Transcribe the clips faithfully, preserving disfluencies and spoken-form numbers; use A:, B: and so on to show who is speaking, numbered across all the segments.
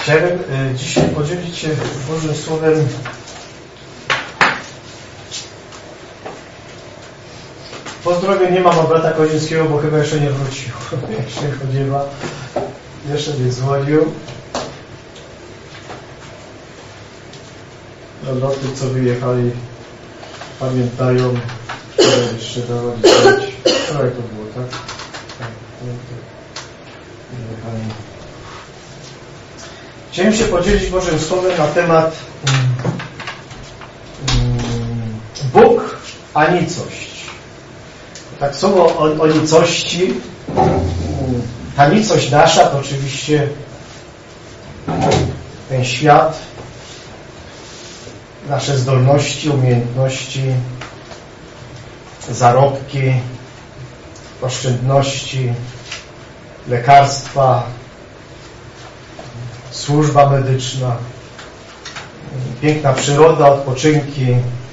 A: Chciałem dzisiaj podzielić się Bożym Słowem pozdrowień. Nie mam od brata Kozińskiego, bo chyba jeszcze nie wrócił. Jeszcze chodziła. Jeszcze nie dzwonił. No, tych, co wyjechali, pamiętają, wczoraj jeszcze dawali znać. Wczoraj to było, tak? Tak, wyjechali. Chciałem się podzielić Bożym Słowem na temat um, Bóg, a nicość. Tak słowo o, o nicości, um, ta nicość nasza to oczywiście ten świat, nasze zdolności, umiejętności, zarobki, oszczędności, lekarstwa, służba medyczna, piękna przyroda, odpoczynki,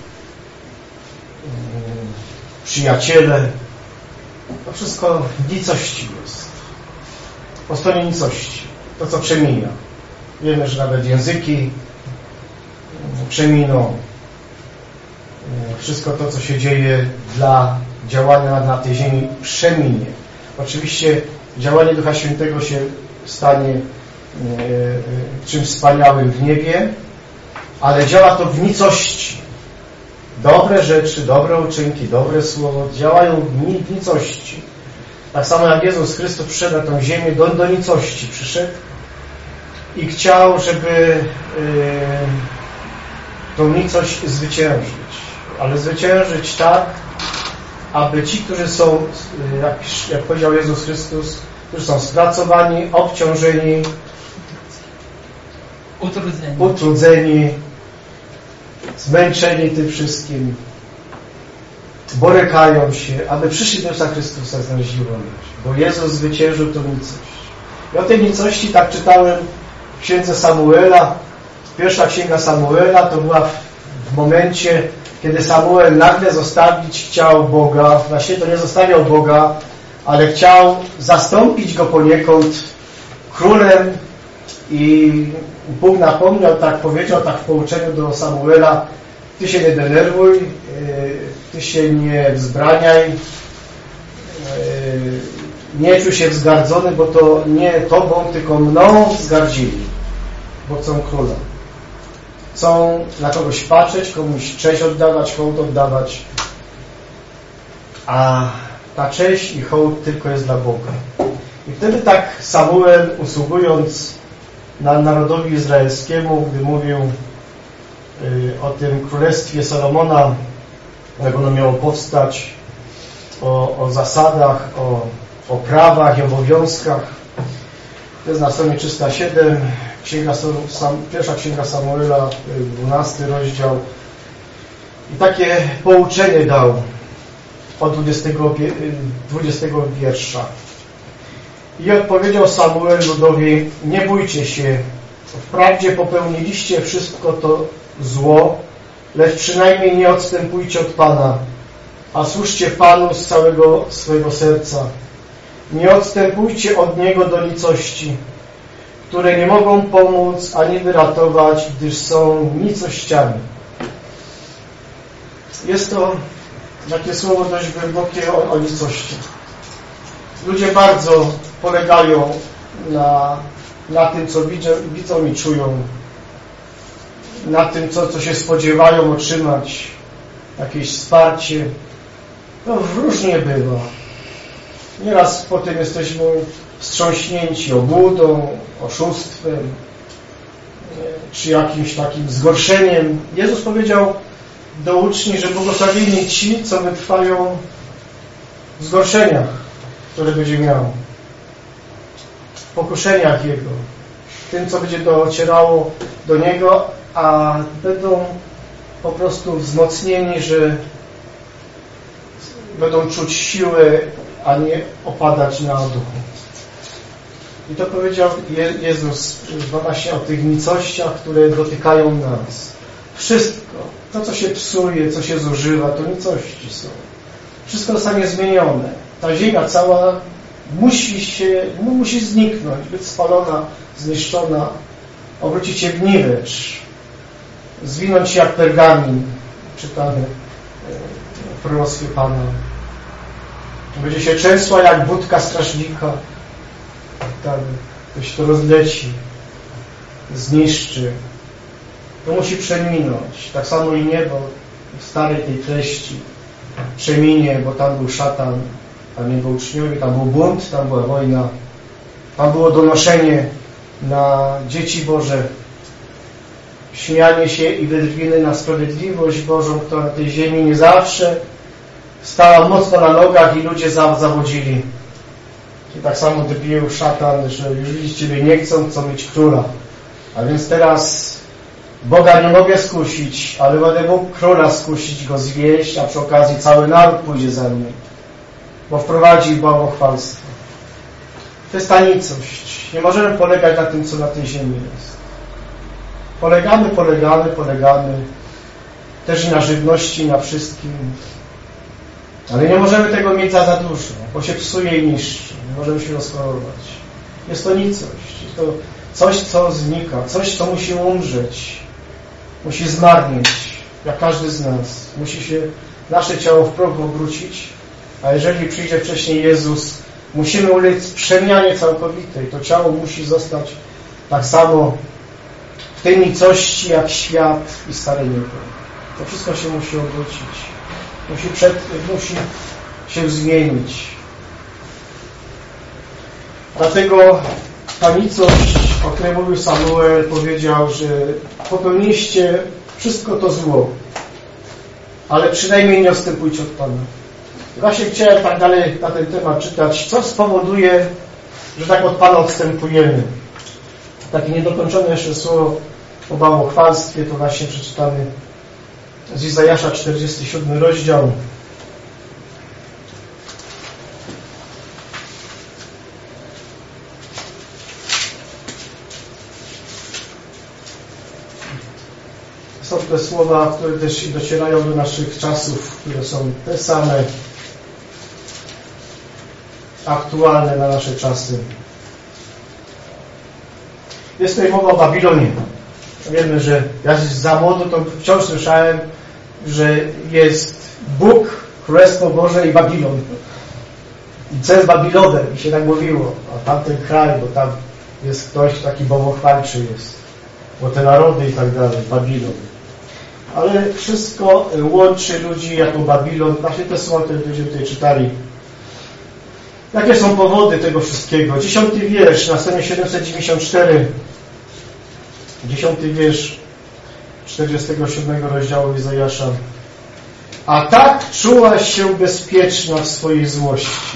A: przyjaciele. To wszystko w nicości jest. Po stronie nicości. To, co przemija. Wiemy, że nawet języki przeminą. Wszystko to, co się dzieje dla działania na tej ziemi, przeminie. Oczywiście działanie Ducha Świętego się stanie czymś wspaniałym w niebie, ale działa to w nicości. Dobre rzeczy, dobre uczynki, dobre słowo działają w nicości. Tak samo jak Jezus Chrystus przyszedł na tą ziemię, do, do nicości przyszedł i chciał, żeby yy, tą nicość zwyciężyć. Ale zwyciężyć tak, aby ci, którzy są, jak, jak powiedział Jezus Chrystus, którzy są spracowani, obciążeni,
B: Utrudzeni.
A: utrudzeni, zmęczeni tym wszystkim, borykają się, aby przyszli do Jezusa Chrystusa i znaleźli wolność. Bo Jezus zwyciężył tę nicość. I o tej nicości tak czytałem w księdze Samuela. Pierwsza księga Samuela to była w, w momencie, kiedy Samuel nagle zostawić chciał Boga. Właśnie to nie zostawiał Boga, ale chciał zastąpić Go poniekąd królem. I Bóg napomniał, tak powiedział, tak w pouczeniu do Samuela: ty się nie denerwuj, ty się nie wzbraniaj, nie czuj się wzgardzony, bo to nie tobą, tylko mną wzgardzili, bo chcą króla. Chcą na kogoś patrzeć, komuś cześć oddawać, hołd oddawać, a ta cześć i hołd tylko jest dla Boga. I wtedy tak Samuel, usługując na narodowi izraelskiemu, gdy mówił y, o tym królestwie Salomona, jak ono miało powstać, o, o zasadach, o, o prawach i obowiązkach. To jest na stronie trzysta siedem, księga, sam, pierwsza księga Samuela, dwunasty rozdział. I takie pouczenie dał od dwudziestego, dwudziestego wiersza. I odpowiedział Samuel ludowi: nie bójcie się, wprawdzie popełniliście wszystko to zło, lecz przynajmniej nie odstępujcie od Pana, a służcie Panu z całego swego serca. Nie odstępujcie od Niego do nicości, które nie mogą pomóc ani wyratować, gdyż są nicościami. Jest to takie słowo dość głębokie o, o nicości. Ludzie bardzo polegają na, na tym, co widzą, widzą i czują, na tym, co, co się spodziewają otrzymać, jakieś wsparcie. No różnie bywa. Nieraz potem jesteśmy wstrząśnięci obłudą, oszustwem, czy jakimś takim zgorszeniem. Jezus powiedział do uczniów, że błogosławieni ci, co wytrwają w zgorszeniach, które będzie miał, w pokuszeniach Jego, tym, co będzie docierało do Niego, a będą po prostu wzmocnieni, że będą czuć siłę, a nie opadać na duchu. I to powiedział Jezus właśnie o tych nicościach, które dotykają nas. Wszystko, to co się psuje, co się zużywa, to nicości są. Wszystko zostanie zmienione. Ta ziemia cała musi się, musi zniknąć, być spalona, zniszczona, obróci cię w niwecz, zwinąć się jak pergamin, czytamy w proroctwie Pana. Będzie się trzęsła jak budka strażnika, tak, ktoś to rozleci, zniszczy. To musi przeminąć. Tak samo i niebo w starej tej treści przeminie, bo tam był szatan, tam nie był uczniowie, tam był bunt, tam była wojna, tam było donoszenie na dzieci Boże, śmianie się i wydrwiny na sprawiedliwość Bożą, która na tej ziemi nie zawsze stała mocno na nogach i ludzie zawodzili. I tak samo drwił szatan, że już widzicie, Ciebie nie chcą, chcą mieć króla. A więc teraz Boga nie mogę skusić, ale będę mógł króla skusić, go zwieść, a przy okazji cały naród pójdzie za nim, bo wprowadzi bałwochwalstwo. To jest ta nicość. Nie możemy polegać na tym, co na tej ziemi jest. Polegamy, polegamy, polegamy też i na żywności, na wszystkim. Ale nie możemy tego mieć za, za dużo, bo się psuje i niszczy. Nie możemy się rozchorować. Jest to nicość. Jest to coś, co znika. Coś, co musi umrzeć. Musi zmarnieć, jak każdy z nas. Musi się nasze ciało w proch obrócić. A jeżeli przyjdzie wcześniej Jezus, musimy ulec przemianie całkowitej. To ciało musi zostać tak samo w tej nicości, jak świat i stare niebo. To wszystko się musi obrócić. Musi, przed, musi się zmienić. Dlatego ta nicość, o której mówił Samuel, powiedział, że popełniliście wszystko to zło, ale przynajmniej nie odstępujcie od Pana. Właśnie chciałem tak dalej na ten temat czytać, co spowoduje, że tak od Pana odstępujemy. Takie niedokończone jeszcze słowo o bałwochwalstwie, to właśnie przeczytamy z Izajasza czterdziesty siódmy rozdział. Są te słowa, które też docierają do naszych czasów, które są te same, aktualne na nasze czasy. Jest tutaj mowa o Babilonie. Wiemy, że ja za młodu to wciąż słyszałem, że jest Bóg, Królestwo Boże i Babilon. I co jest Babilonem? I się tak mówiło. A tamten kraj, bo tam jest ktoś taki bałwochwalczy jest. Bo te narody i tak dalej. Babilon. Ale wszystko łączy ludzi jako Babilon. Właśnie te słowa, które będziemy tutaj czytali. Jakie są powody tego wszystkiego? Dziesiąty wiersz na stronie siedemset dziewięćdziesiąt cztery. Dziesiąty wiersz czterdziestego siódmego rozdziału Izajasza. A tak czułaś się bezpieczna w swojej złości.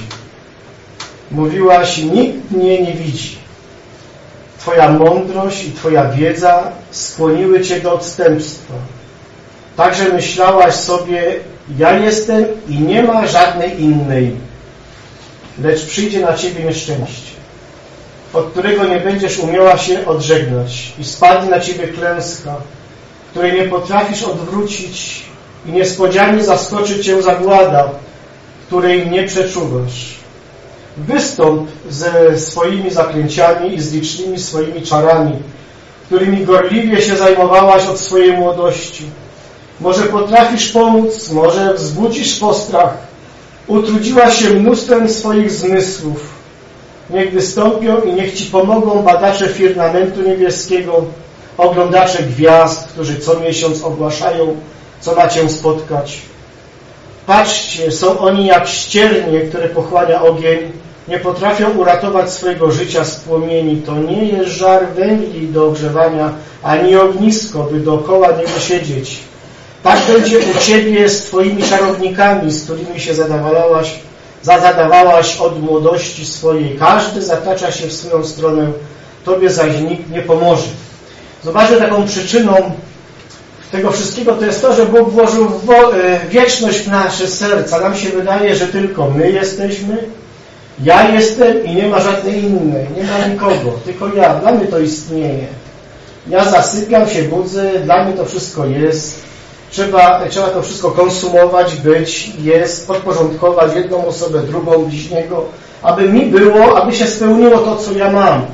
A: Mówiłaś, nikt mnie nie widzi. Twoja mądrość i Twoja wiedza skłoniły Cię do odstępstwa. Także myślałaś sobie, ja jestem i nie ma żadnej innej. Lecz przyjdzie na Ciebie nieszczęście, od którego nie będziesz umiała się odżegnać i spadnie na Ciebie klęska, której nie potrafisz odwrócić i niespodzianie zaskoczy Cię zagłada, której nie przeczuwasz. Wystąp ze swoimi zaklęciami i z licznymi swoimi czarami, którymi gorliwie się zajmowałaś od swojej młodości. Może potrafisz pomóc, może wzbudzisz postrach, utrudziłaś się mnóstwem swoich zmysłów. Niech wystąpią i niech Ci pomogą badacze firmamentu niebieskiego, oglądacze gwiazd, którzy co miesiąc ogłaszają, co ma Cię spotkać. Patrzcie, są oni jak ściernie, które pochłania ogień, nie potrafią uratować swojego życia z płomieni. To nie jest żar węgli do ogrzewania, ani ognisko, by dookoła niego siedzieć. Tak będzie u Ciebie z Twoimi czarownikami, z którymi się zadawałaś, zadawałaś od młodości swojej. Każdy zatacza się w swoją stronę, Tobie zaś nikt nie pomoże. Zobaczcie, taką przyczyną tego wszystkiego to jest to, że Bóg włożył wieczność w nasze serca. Nam się wydaje, że tylko my jesteśmy, ja jestem i nie ma żadnej innej, nie ma nikogo, tylko ja. Dla mnie to istnieje. Ja zasypiam się, budzę, dla mnie to wszystko jest. Trzeba, trzeba to wszystko konsumować, być, jest, podporządkować jedną osobę, drugą, bliźniego, aby mi było, aby się spełniło to, co ja mam.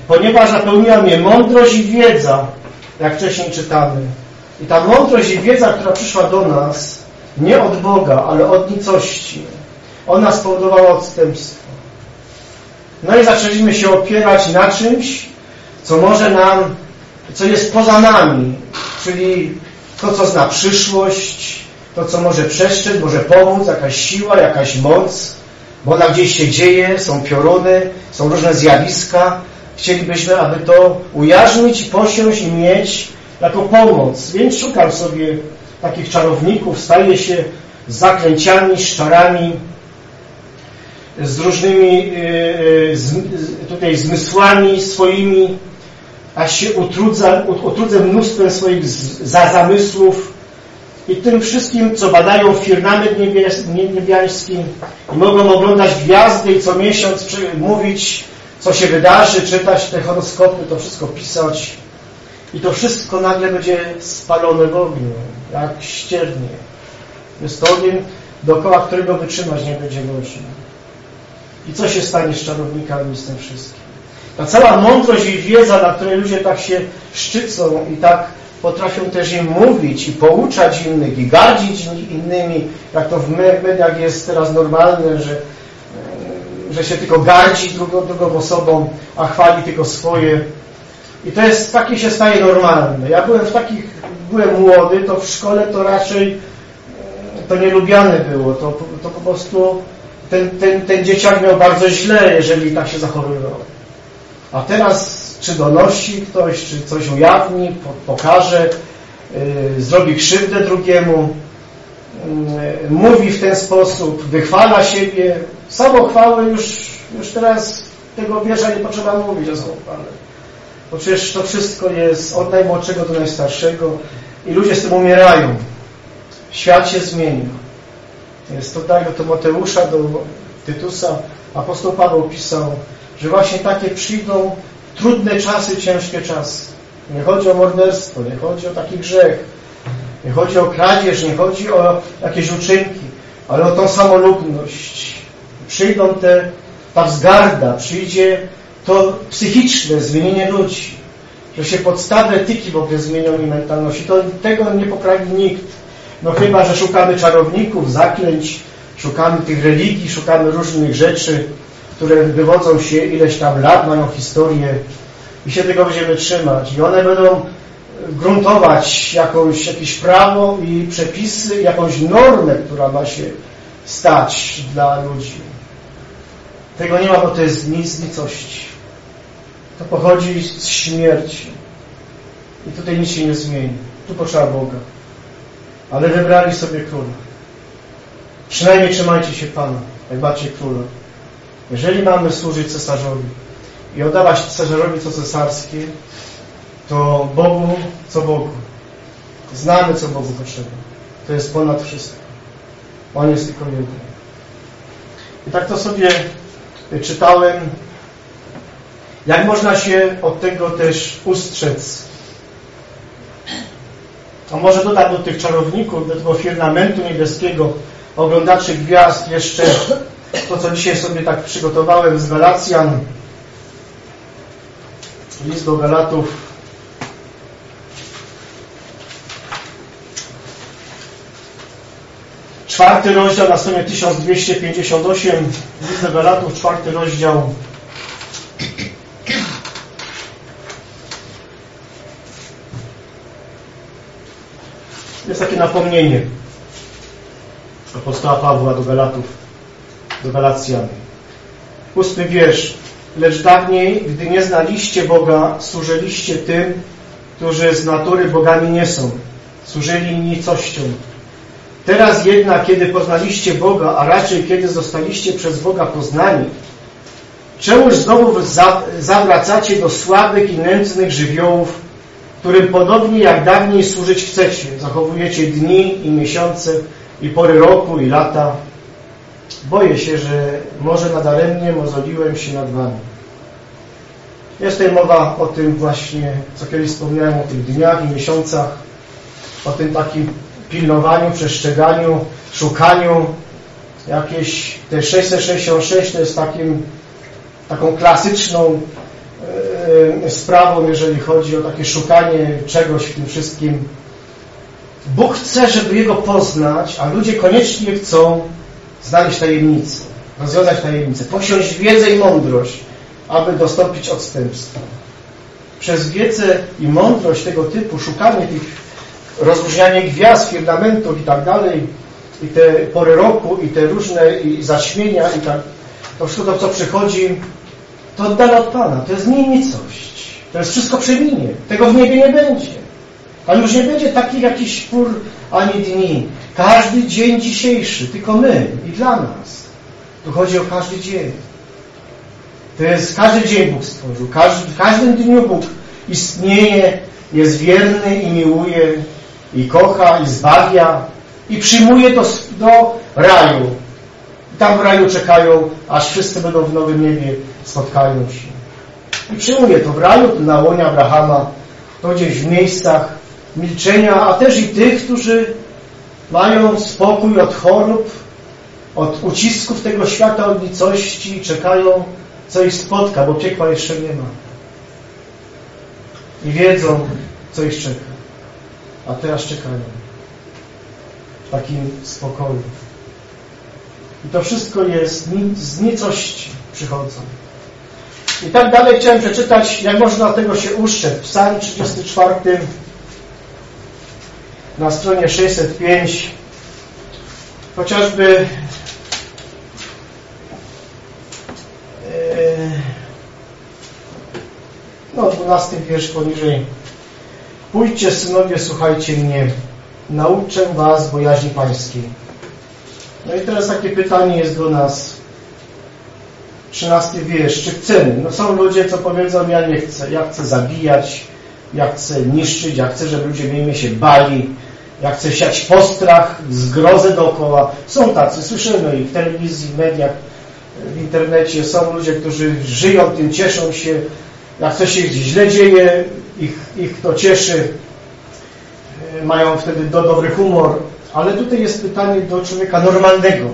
A: ponieważ napełniła mnie mądrość i wiedza, jak wcześniej czytamy. I ta mądrość i wiedza, która przyszła do nas, nie od Boga, ale od nicości. Ona spowodowała odstępstwo. No i zaczęliśmy się opierać na czymś, co może nam, co jest poza nami, czyli to, co zna przyszłość, to, co może przestrzec, może pomóc, jakaś siła, jakaś moc, bo ona gdzieś się dzieje, są pioruny, są różne zjawiska. Chcielibyśmy, aby to ujarzmić, posiąść i mieć jako pomoc. Więc szukam sobie takich czarowników, staję się z zaklęciami, z czarami, z różnymi tutaj zmysłami swoimi, aż się utrudza, utrudzę mnóstwem swoich zamysłów i tym wszystkim, co badają firmament niebiański i mogą oglądać gwiazdy i co miesiąc mówić, co się wydarzy, czytać te horoskopy, to wszystko pisać i to wszystko nagle będzie spalone w ogniu, jak ściernie. Jest to ogień, dookoła którego wytrzymać nie będzie można. I co się stanie z czarownikami z tym wszystkim? Ta cała mądrość i wiedza, na której ludzie tak się szczycą i tak potrafią też im mówić i pouczać innych i gardzić innymi, jak to w mediach jest teraz normalne, że, że się tylko gardzi drugą, drugą osobą, a chwali tylko swoje. I to jest, takie się staje normalne. Ja byłem w takich, byłem młody, to w szkole to raczej to nielubiane było. To, to po prostu ten, ten, ten dzieciak miał bardzo źle, jeżeli tak się zachowywał. A teraz czy donosi ktoś, czy coś ujawni, pokaże, yy, zrobi krzywdę drugiemu, yy, mówi w ten sposób, wychwala siebie. Samochwały już, już teraz tego wiersza nie potrzeba mówić o samochwale. Bo przecież to wszystko jest od najmłodszego do najstarszego i ludzie z tym umierają. Świat się zmienia. Jest tutaj do Tymoteusza, do Tytusa apostoł Paweł pisał, że właśnie takie przyjdą trudne czasy, ciężkie czasy. Nie chodzi o morderstwo, nie chodzi o taki grzech, nie chodzi o kradzież, nie chodzi o jakieś uczynki, ale o tą samolubność. Przyjdą te, ta wzgarda, przyjdzie to psychiczne zmienienie ludzi, że się podstawy etyki w ogóle zmienią i mentalności. To, tego nie poprawi nikt. No chyba, że szukamy czarowników, zaklęć, szukamy tych religii, szukamy różnych rzeczy, które wywodzą się ileś tam lat, mają historię i się tego będziemy trzymać. I one będą gruntować jakąś, jakieś prawo i przepisy, jakąś normę, która ma się stać dla ludzi. Tego nie ma, bo to jest nic z nicości. To pochodzi z śmierci. I tutaj nic się nie zmieni. Tu potrzeba Boga. Ale wybrali sobie króla. Przynajmniej trzymajcie się Pana, jak macie króla. Jeżeli mamy służyć cesarzowi i oddawać cesarzowi co cesarskie, to Bogu co Bogu. Znamy, co Bogu potrzeba. To jest ponad wszystko. On jest tylko jeden. I tak to sobie czytałem, jak można się od tego też ustrzec. A może dodać do tych czarowników, do tego firmamentu niebieskiego, oglądaczy gwiazd jeszcze to, co dzisiaj sobie tak przygotowałem z Galacjan. List do Galatów. Czwarty rozdział na stronie tysiąc dwieście pięćdziesiąt osiem. List do Galatów, czwarty rozdział. Jest takie napomnienie apostoła Pawła do Galatów, do Galacjan. Ósmy wiersz. Lecz dawniej, gdy nie znaliście Boga, służyliście tym, którzy z natury bogami nie są. Służyli nicością. Teraz jednak, kiedy poznaliście Boga, a raczej kiedy zostaliście przez Boga poznani, czemuż znowu zawracacie do słabych i nędznych żywiołów, którym podobnie jak dawniej służyć chcecie. Zachowujecie dni i miesiące i pory roku i lata. Boję się, że może nadaremnie mozoliłem się nad wami. Jest tutaj mowa o tym właśnie, co kiedyś wspomniałem, o tych dniach i miesiącach, o tym takim pilnowaniu, przestrzeganiu, szukaniu. Jakieś te sześćset sześćdziesiąt sześć to jest takim, taką klasyczną sprawą, jeżeli chodzi o takie szukanie czegoś w tym wszystkim. Bóg chce, żeby Jego poznać, a ludzie koniecznie chcą znaleźć tajemnicę, rozwiązać tajemnicę, posiąść wiedzę i mądrość, aby dostąpić odstępstwa. Przez wiedzę i mądrość tego typu, szukanie tych, rozróżnianie gwiazd, firmamentów i tak dalej, i te pory roku, i te różne i zaćmienia, i tak, to wszystko to, co przychodzi, to oddane od Pana. To jest nicość. To jest wszystko przeminie. Tego w niebie nie będzie. Pan już nie będzie takich jakichś pór ani dni. Każdy dzień dzisiejszy, tylko my i dla nas. Tu chodzi o każdy dzień. To jest każdy dzień Bóg stworzył. Każdy, w każdym dniu Bóg istnieje, jest wierny i miłuje, i kocha, i zbawia, i przyjmuje do, do raju. I tam w raju czekają, aż wszyscy będą w nowym niebie, spotkają się. I przyjmuje to w raju, to na łonie Abrahama, to gdzieś w miejscach milczenia, a też i tych, którzy mają spokój od chorób, od ucisków tego świata, od nicości i czekają, co ich spotka, bo piekła jeszcze nie ma. I wiedzą, co ich czeka. A teraz czekają. W takim spokoju. I to wszystko jest z nicości przychodzą. I tak dalej chciałem przeczytać, jak można tego się uszczep. Psalm trzydziesty czwarty na stronie sześćset pięć. Chociażby no, dwunasty wiersz poniżej. Pójdźcie, synowie, słuchajcie mnie, nauczę was bojaźni pańskiej. No i teraz takie pytanie jest do nas. trzynasty wiersz. Czy chcemy? No są ludzie, co powiedzą, ja nie chcę. Ja chcę zabijać, ja chcę niszczyć, ja chcę, żeby ludzie mnie się bali, ja chcę siać postrach, zgrozę dookoła. Są tacy, słyszymy i w telewizji, w mediach, w internecie. Są ludzie, którzy żyją tym, cieszą się. Jak coś się źle dzieje, ich, ich to cieszy. Mają wtedy do dobry humor. Ale tutaj jest pytanie do człowieka normalnego.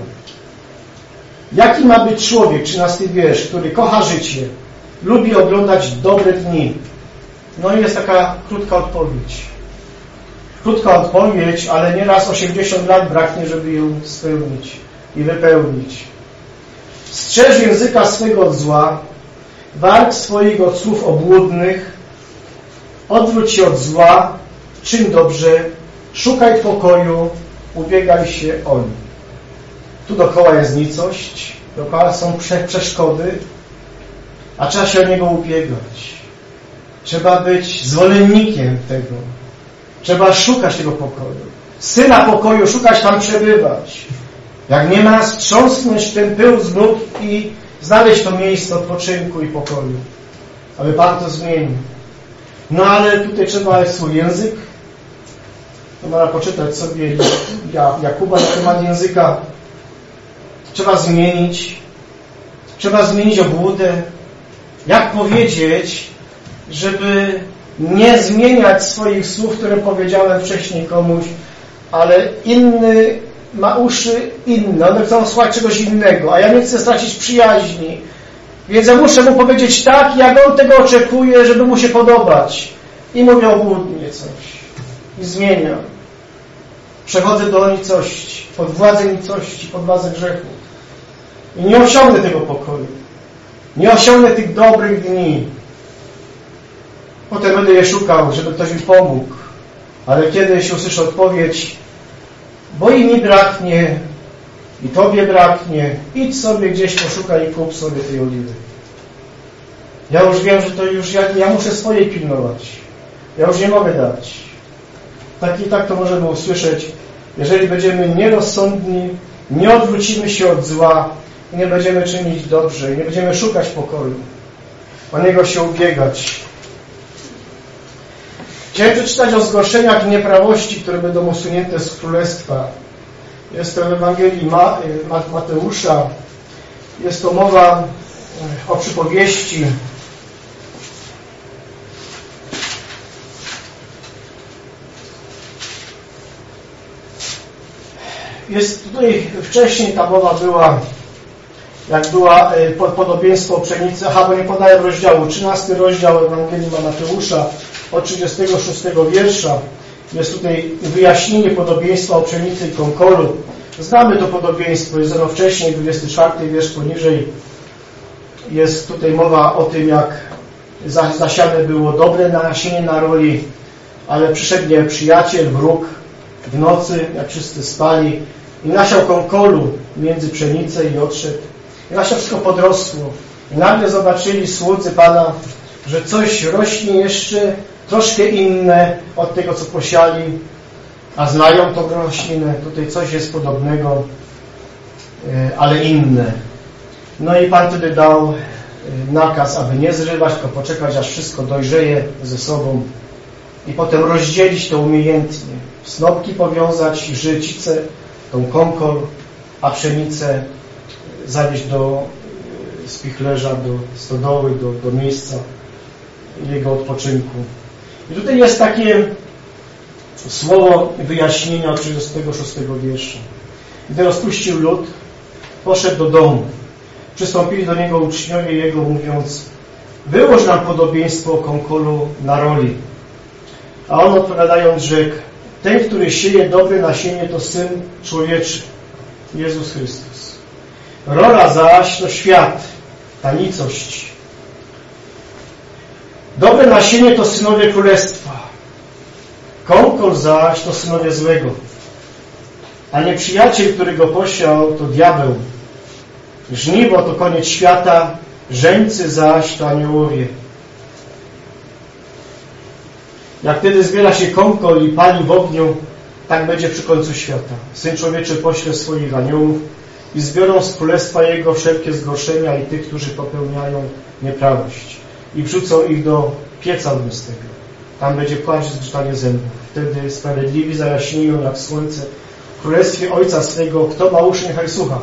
A: Jaki ma być człowiek, trzynasty wiersz, który kocha życie, lubi oglądać dobre dni? No i jest taka krótka odpowiedź. Krótka odpowiedź, ale nieraz osiemdziesiąt lat braknie, żeby ją spełnić i wypełnić. Strzeż języka swego od zła, walcz swoich od słów obłudnych, odwróć się od zła, czyń dobrze, szukaj pokoju, ubiegaj się o nim. Tu dookoła jest nicość, dookoła są przeszkody, a trzeba się o niego ubiegać. Trzeba być zwolennikiem tego. Trzeba szukać tego pokoju. Syna pokoju, szukać tam przebywać. Jak nie ma, strząsnąć ten pył z nóg i znaleźć to miejsce odpoczynku i pokoju. Aby Pan to zmienił. No ale tutaj trzeba swój język. To można poczytać sobie Jakuba na temat języka. Trzeba zmienić. Trzeba zmienić obłudę. Jak powiedzieć, żeby nie zmieniać swoich słów, które powiedziałem wcześniej komuś, ale inny ma uszy inne. One chcą słuchać czegoś innego, a ja nie chcę stracić przyjaźni. Więc ja muszę mu powiedzieć tak, jak on tego oczekuje, żeby mu się podobać. I mówię obłudnie coś. I zmieniam. Przechodzę do nicości, pod władzę nicości, pod władzę grzechu. I nie osiągnę tego pokoju. Nie osiągnę tych dobrych dni. Potem będę je szukał, żeby ktoś mi pomógł. Ale kiedyś usłyszę odpowiedź, bo i mi braknie, i tobie braknie, idź sobie gdzieś, poszukaj i kup sobie tej oliwy. Ja już wiem, że to już ja, ja muszę swojej pilnować. Ja już nie mogę dać. Tak i tak to możemy usłyszeć. Jeżeli będziemy nierozsądni, nie odwrócimy się od zła, nie będziemy czynić dobrze, nie będziemy szukać pokoju, o niego się ubiegać. Chciałem przeczytać o zgorszeniach i nieprawości, które będą usunięte z Królestwa. Jest to w Ewangelii Mateusza. Jest to mowa o przypowieści. Jest tutaj, wcześniej ta mowa była, jak była podobieństwo o pszenicy. Aha, bo nie podaję rozdziału. trzynasty rozdział Ewangelii Mateusza od trzydziestego szóstego wiersza. Jest tutaj wyjaśnienie podobieństwa o pszenicy i konkolu. Znamy to podobieństwo, jest ono wcześniej, dwudziesty czwarty wiersz poniżej. Jest tutaj mowa o tym, jak zasiane było dobre nasienie na roli, ale przyszedł nieprzyjaciel, wróg w nocy, jak wszyscy spali, i nasiał konkolu między pszenicę i odszedł. I nasiał wszystko podrosło. I nagle zobaczyli słudzy Pana, że coś rośnie jeszcze troszkę inne od tego, co posiali, a znają tą roślinę. Tutaj coś jest podobnego, ale inne. No i Pan wtedy dał nakaz, aby nie zrywać, tylko poczekać, aż wszystko dojrzeje ze sobą i potem rozdzielić to umiejętnie. Snopki powiązać, życicę, tą konkol, a pszenicę zawieźć do spichlerza, do stodoły, do, do miejsca jego odpoczynku. I tutaj jest takie słowo wyjaśnienia od trzydziestego szóstego wiersza. Gdy rozpuścił lud, poszedł do domu. Przystąpili do niego uczniowie jego, mówiąc: wyłoż nam podobieństwo o konkolu na roli. A on odpowiadając rzekł: ten, który sieje dobre nasienie, to Syn Człowieczy, Jezus Chrystus. Rola zaś to świat, ta nicość. Dobre nasienie to synowie królestwa. Konkol zaś to synowie złego. A nieprzyjaciel, który go posiał, to diabeł. Żniwo to koniec świata, żeńcy zaś to aniołowie. Jak wtedy zbiera się konkol i pali w ogniu, tak będzie przy końcu świata. Syn Człowieczy pośle swoich aniołów i zbiorą z królestwa Jego wszelkie zgorszenia i tych, którzy popełniają nieprawość. I wrzucą ich do pieca ognistego. Tam będzie płacz i zgrzytanie zębów. Wtedy sprawiedliwi zajaśnieją jak słońce w królestwie Ojca swego. Kto ma uszy, niechaj słucha.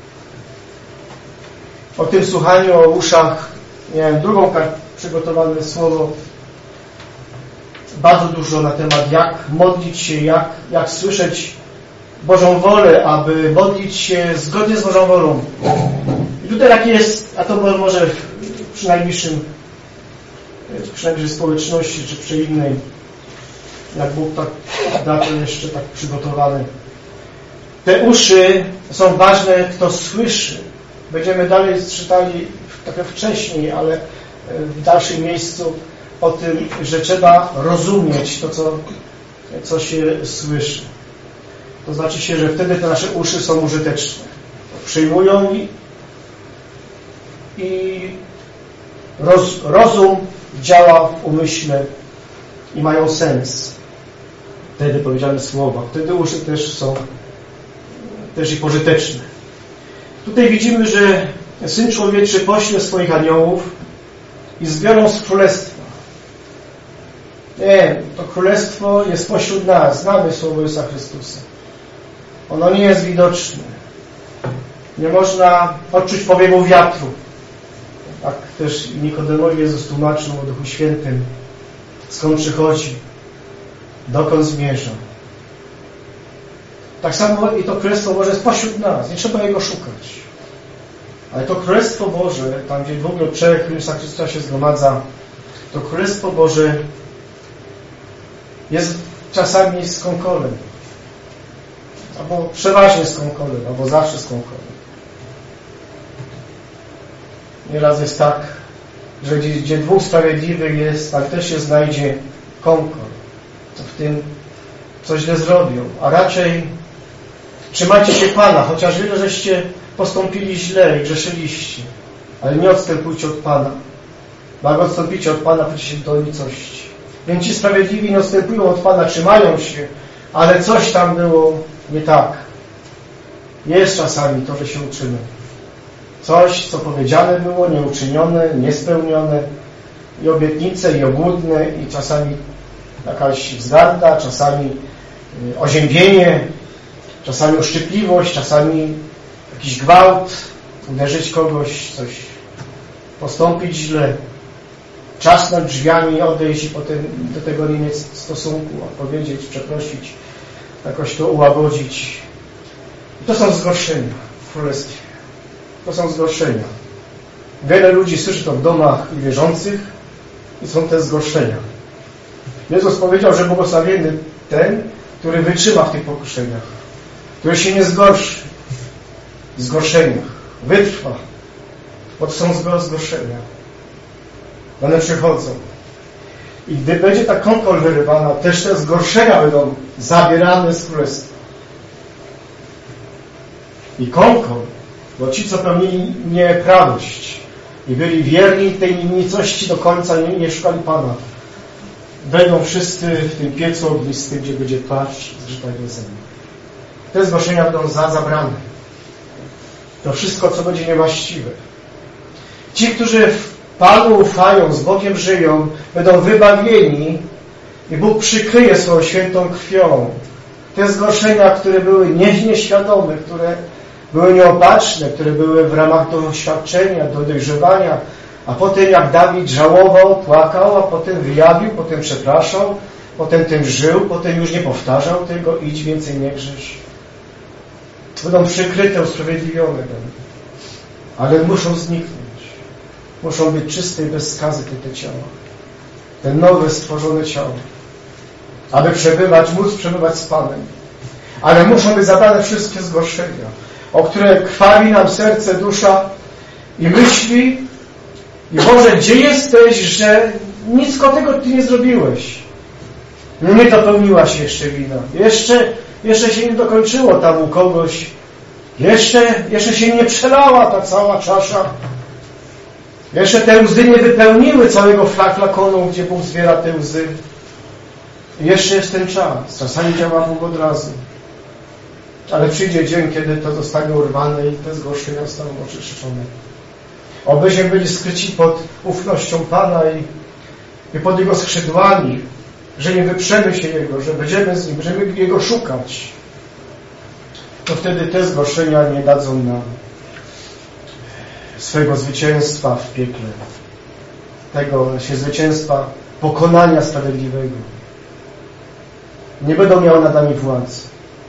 A: O tym słuchaniu, o uszach miałem drugą przygotowane słowo. Bardzo dużo na temat, jak modlić się, jak, jak słyszeć Bożą wolę, aby modlić się zgodnie z Bożą wolą. I tutaj tak jest, a to może przy najbliższym, przy najbliższej społeczności, czy przy innej, jak Bóg tak da to jeszcze tak przygotowane. Te uszy są ważne, kto słyszy. Będziemy dalej czytali trochę wcześniej, ale w dalszym miejscu o tym, że trzeba rozumieć to, co, co się słyszy. To znaczy się, że wtedy te nasze uszy są użyteczne. Przyjmują i, i roz, rozum działa w umyśle i mają sens. Wtedy powiedziane słowa. Wtedy uszy też są też i pożyteczne. Tutaj widzimy, że Syn Człowieczy pośle swoich aniołów i zbiorą z królestwa. Nie, to królestwo jest pośród nas. Znamy słowo Jezusa Chrystusa. Ono nie jest widoczne. Nie można odczuć powiewu wiatru. Tak też Nikodemowi Jezus tłumaczył o Duchu Świętym, skąd przychodzi, dokąd zmierza. Tak samo i to Królestwo Boże jest pośród nas. Nie trzeba Jego szukać. Ale to Królestwo Boże, tam gdzie dwóch lub trzech Jezusa Chrystusa się zgromadza, to Królestwo Boże jest czasami z konkolem. Albo przeważnie z konkolem, albo zawsze z konkolem. Nieraz jest tak, że gdzie, gdzie dwóch sprawiedliwych jest, tam też się znajdzie konkol. To w tym coś źle zrobią. A raczej trzymajcie się Pana, chociaż wiele żeście postąpili źle i grzeszyliście. Ale nie odstępujcie od Pana. Bo jak odstąpicie od Pana, pójdziecie do nicości. Więc ci sprawiedliwi nie odstępują od Pana, trzymają się, ale coś tam było nie tak. Jest czasami to, że się uczymy. Coś, co powiedziane było, nieuczynione, niespełnione, i obietnice, i obłudne, i czasami jakaś wzgarda, czasami oziębienie, czasami uszczypliwość, czasami jakiś gwałt, uderzyć kogoś, coś postąpić źle, trzasnąć drzwiami, odejść i potem do tego nie mieć stosunku, odpowiedzieć, przeprosić, jakoś to ułagodzić. I to są zgorszenia w Królestwie. to są zgorszenia. Wiele ludzi słyszy to w domach wierzących i są te zgorszenia. Jezus powiedział, że błogosławienny ten, który wytrzyma w tych pokuszeniach, który się nie zgorszy w zgorszeniach, wytrwa, bo to są zgorszenia. One przychodzą. I gdy będzie ta kontrol wyrywana, też te zgorszenia będą zabierane z królestwa. I kontrol, bo ci, co pełnili nieprawość i byli wierni tej nicości do końca, nie, nie szukali Pana, będą wszyscy w tym piecu ognistym, gdzie będzie płacz z żytego zęba. Te zgorszenia będą za, zabrane. To wszystko, co będzie niewłaściwe. Ci, którzy Panu ufają, z Bogiem żyją, będą wybawieni i Bóg przykryje swoją świętą krwią te zgorszenia, które były nie, nieświadome, które były nieopatrzne, które były w ramach doświadczenia, do dojrzewania, a potem jak Dawid żałował, płakał, a potem wyjawił, potem przepraszał, potem tym żył, potem już nie powtarzał tego, idź więcej nie grzesz. Będą przykryte, usprawiedliwione będą. Ale muszą zniknąć. Muszą być czyste i bez skazy te, te ciała. Te nowe, stworzone ciało. Aby przebywać, móc przebywać z Panem. Ale muszą być zabrane wszystkie zgorszenia, o które krwawi nam serce, dusza i myśli. I Boże, gdzie jesteś, że nic tego Ty nie zrobiłeś? Nie dopełniłaś jeszcze wina. Jeszcze, jeszcze się nie dokończyło tam u kogoś. Jeszcze, jeszcze się nie przelała ta cała czasza. Jeszcze te łzy nie wypełniły całego flakonu, gdzie Bóg zbiera te łzy. I jeszcze jest ten czas. Czasami działa Bóg od razu. Ale przyjdzie dzień, kiedy to zostanie urwane i te zgorszenia zostaną oczyszczone. Obyśmy byli skryci pod ufnością Pana i, i pod Jego skrzydłami, że nie wyprzemy się Jego, że będziemy z Nim, że będziemy Jego szukać. To wtedy te zgorszenia nie dadzą nam swojego zwycięstwa w piekle. Tego się zwycięstwa, pokonania sprawiedliwego. Nie będą miały nad nami władzy.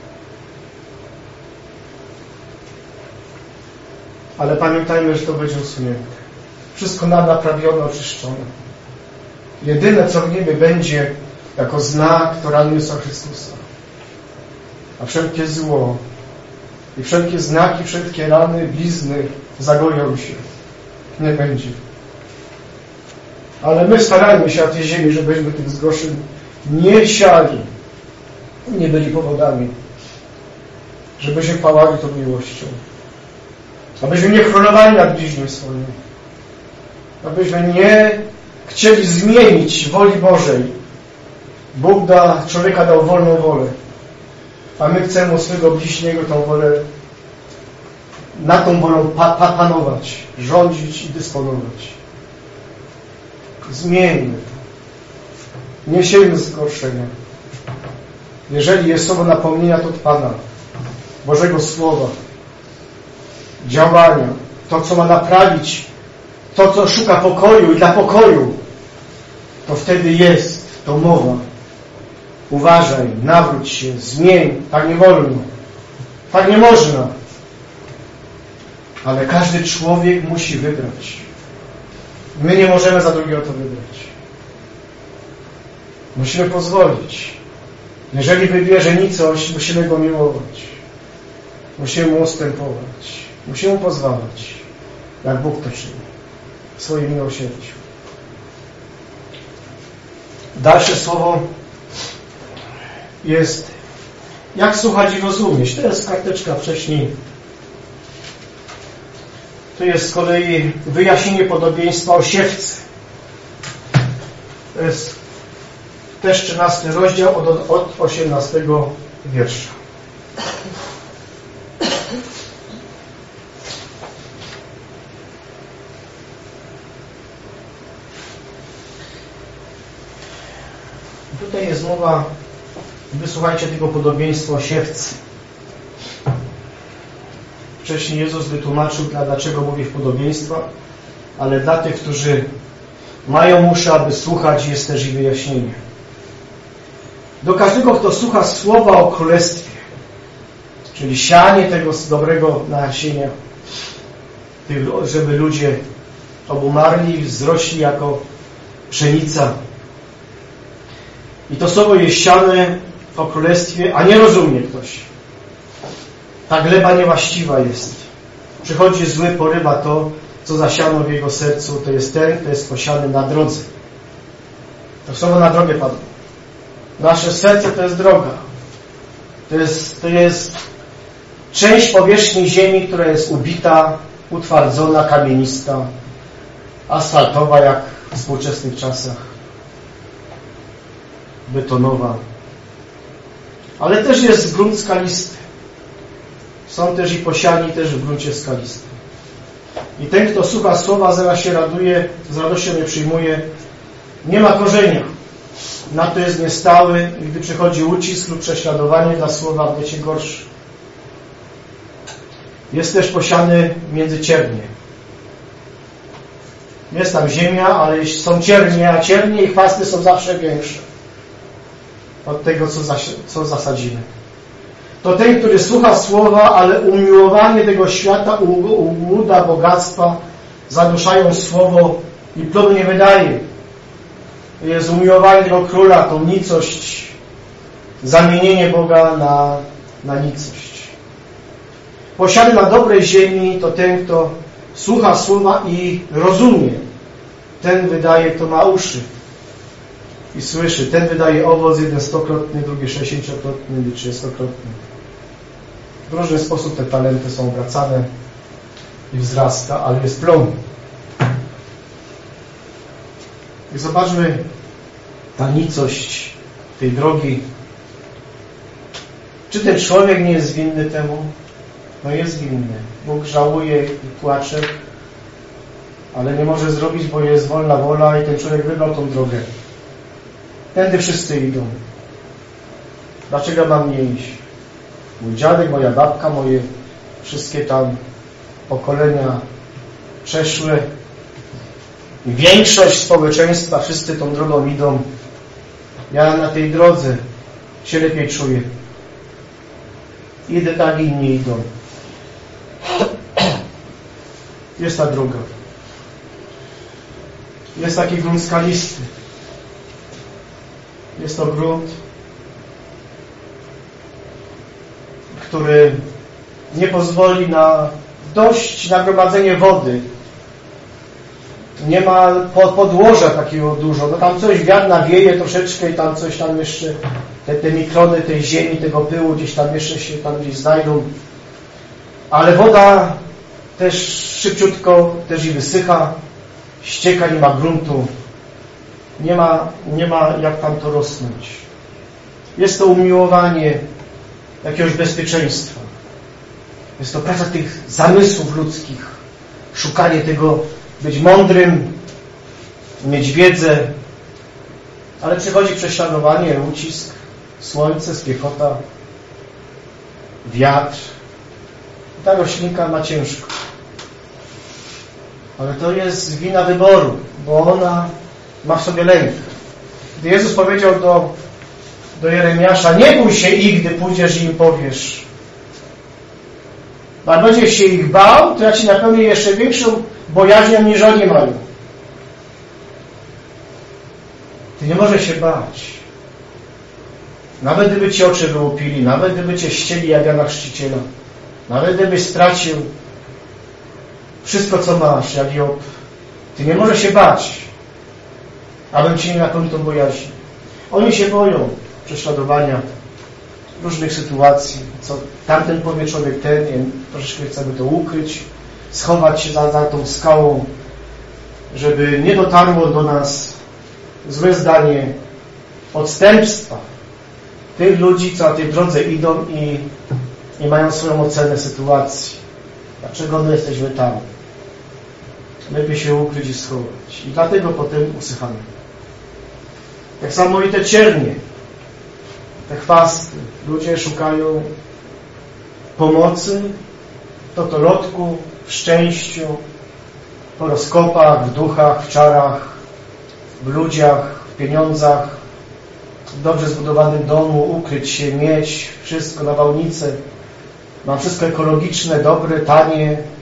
A: Ale pamiętajmy, że to będzie usunięte. Wszystko nam naprawione, oczyszczone. Jedyne, co w niebie będzie jako znak, to rany Jezusa Chrystusa. A wszelkie zło i wszelkie znaki, wszelkie rany, blizny zagoją się. Nie będzie. Ale my starajmy się na tej ziemi, żebyśmy tych zgorszeń nie siali. Nie byli powodami. Żebyśmy pałali tą miłością. Abyśmy nie królowali nad bliźnim swoim. Abyśmy nie chcieli zmienić woli Bożej. Bóg da, człowieka dał wolną wolę. A my chcemy od swojego bliźniego tą wolę, na tą wolą pa, pa, panować, rządzić i dysponować. Zmieńmy to. Nie siejmy zgorszenia. Jeżeli jest słowo napomnienia, to od Pana, Bożego Słowa, działania, to, co ma naprawić, to, co szuka pokoju i dla pokoju, to wtedy jest to mowa. Uważaj, nawróć się, zmień, tak nie wolno, tak nie można. Ale każdy człowiek musi wybrać. My nie możemy za drugiego to wybrać. Musimy pozwolić. Jeżeli wybierze nicość, musimy go miłować. Musimy mu ustępować. Musimy mu pozwalać, jak Bóg to czyni, w swoim miłosierdziu. Dalsze słowo jest, jak słuchać i rozumieć. To jest karteczka wcześniej. To jest z kolei wyjaśnienie podobieństwa o siewcy. To jest też trzynasty rozdział od, od osiemnastego wiersza. Tutaj jest mowa, wysłuchajcie tego podobieństwa o siewcy. Wcześniej Jezus wytłumaczył, dlaczego mówi w podobieństwach, ale dla tych, którzy mają uszy, aby słuchać, jest też i wyjaśnienie. Do każdego, kto słucha słowa o Królestwie, czyli sianie tego dobrego nasienia, żeby ludzie obumarli i wzrośli jako pszenica. I to słowo jest siane o królestwie, a nie rozumie ktoś. Ta gleba niewłaściwa jest. Przychodzi zły, porywa to, co zasiano w jego sercu. To jest ten, kto jest posiany na drodze. To słowo na drogę padło. Nasze serce to jest droga. To jest, to jest część powierzchni ziemi, która jest ubita, utwardzona, kamienista, asfaltowa, jak w współczesnych czasach, betonowa. Ale też jest grunt skalisty. Są też i posiani też w gruncie skalistym. I ten, kto słucha słowa, zaraz się raduje, z radością je przyjmuje, nie ma korzenia. Na to jest niestały i gdy przychodzi ucisk lub prześladowanie dla słowa, będzie gorszy. Jest też posiany między ciernie. Jest tam ziemia, ale są ciernie, a ciernie i chwasty są zawsze większe od tego, co, zas co zasadzimy. To ten, który słucha słowa, ale umiłowanie tego świata, ułuda bogactwa zaduszają słowo i plodu nie wydaje. Jest umiłowanie tego króla, tą nicość, zamienienie Boga na, na nicość. Posiady na dobrej ziemi to ten, kto słucha słowa i rozumie. Ten wydaje, kto ma uszy i słyszy. Ten wydaje owoc, jeden stokrotny, drugi sześćdziesięciokrotny, drugi trzydziestokrotny. W różny sposób te talenty są obracane i wzrasta, ale jest plon. I zobaczmy ta nicość tej drogi. Czy ten człowiek nie jest winny temu? No jest winny. Bóg żałuje i płacze, ale nie może zrobić, bo jest wolna wola i ten człowiek wybrał tą drogę. Tędy wszyscy idą. Dlaczego mam nie iść? Mój dziadek, moja babka, moje wszystkie tam pokolenia przeszłe i większość społeczeństwa, wszyscy tą drogą idą. Ja na tej drodze się lepiej czuję. Idę tak, inni idą. Jest ta droga. Jest taki grunt skalisty. Jest to grunt, który nie pozwoli na dość nagromadzenie wody. Nie ma podłoża takiego dużo. No tam coś wiatr nawieje troszeczkę i tam coś tam jeszcze, te, te mikrony tej ziemi, tego pyłu gdzieś tam jeszcze się tam gdzieś znajdą. Ale woda też szybciutko też i wysycha, ścieka, nie ma gruntu. Nie ma, nie ma jak tam to rosnąć. Jest to umiłowanie jakiegoś bezpieczeństwa. Jest to praca tych zamysłów ludzkich. Szukanie tego, być mądrym, mieć wiedzę. Ale przychodzi prześladowanie, ucisk, słońce, spiechota, wiatr. I ta roślinka ma ciężko. Ale to jest wina wyboru, bo ona ma w sobie lęk. Gdy Jezus powiedział do, do Jeremiasza, nie bój się ich, gdy pójdziesz i im powiesz. A będziesz się ich bał, to ja Ci napełnię jeszcze większą bojaźnią niż oni mają. Ty nie możesz się bać. Nawet gdyby Ci oczy wyłupili, nawet gdyby Cię ścieli jak Jana Chrzciciela, nawet gdybyś stracił wszystko, co masz, jak Job, Ty nie możesz się bać, abym Ci nie napełnił tą bojaźń. Oni się boją prześladowania, różnych sytuacji, co tamten powie człowiek ten, troszeczkę chcemy to ukryć, schować się za, za tą skałą, żeby nie dotarło do nas złe zdanie odstępstwa tych ludzi, co na tej drodze idą i, i mają swoją ocenę sytuacji. Dlaczego my jesteśmy tam? Lepiej się ukryć i schować. I dlatego potem usychamy. Tak samo i te ciernie, te chwasty. Ludzie szukają pomocy w totolotku, w szczęściu, w horoskopach, w duchach, w czarach, w ludziach, w pieniądzach, w dobrze zbudowanym domu, ukryć się, mieć wszystko, nawałnicę. Mam wszystko ekologiczne, dobre, tanie,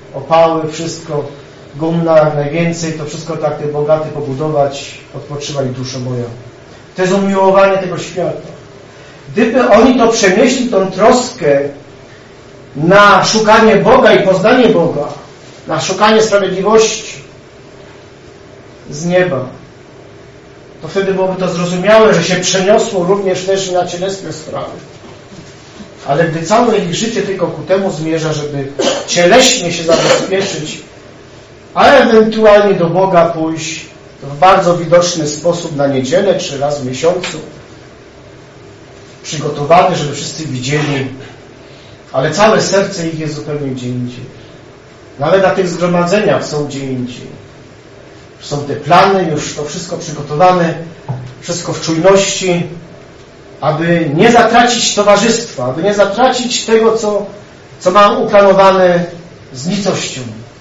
A: opały, wszystko, gumna jak najwięcej, to wszystko tak te bogaty pobudować, odpoczywaj duszo moja. To jest umiłowanie tego świata. Gdyby oni to przenieśli, tą troskę na szukanie Boga i poznanie Boga, na szukanie sprawiedliwości z nieba, to wtedy byłoby to zrozumiałe, że się przeniosło również też na cielesne sprawy. Ale gdy całe ich życie tylko ku temu zmierza, żeby cieleśnie się zabezpieczyć, a ewentualnie do Boga pójść w bardzo widoczny sposób na niedzielę, czy raz w miesiącu, przygotowany, żeby wszyscy widzieli, ale całe serce ich jest zupełnie gdzie indziej. Nawet na tych zgromadzeniach są gdzie indziej. Są te plany, już to wszystko przygotowane, wszystko w czujności, aby nie zatracić towarzystwa, aby nie zatracić tego, co, co mam uplanowane z nicością.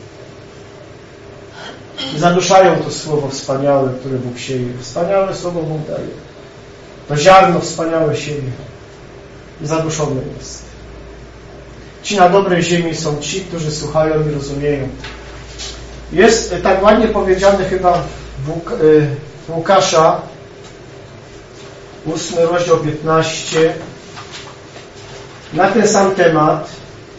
A: I zaduszają to słowo wspaniałe, które Bóg sieje. Wspaniałe słowo Bóg daje. To ziarno wspaniałe sieje. I zaduszone jest. Ci na dobrej ziemi są ci, którzy słuchają i rozumieją. Jest tak ładnie powiedziane chyba w Łukasza, ósmy rozdział piętnaście, na ten sam temat.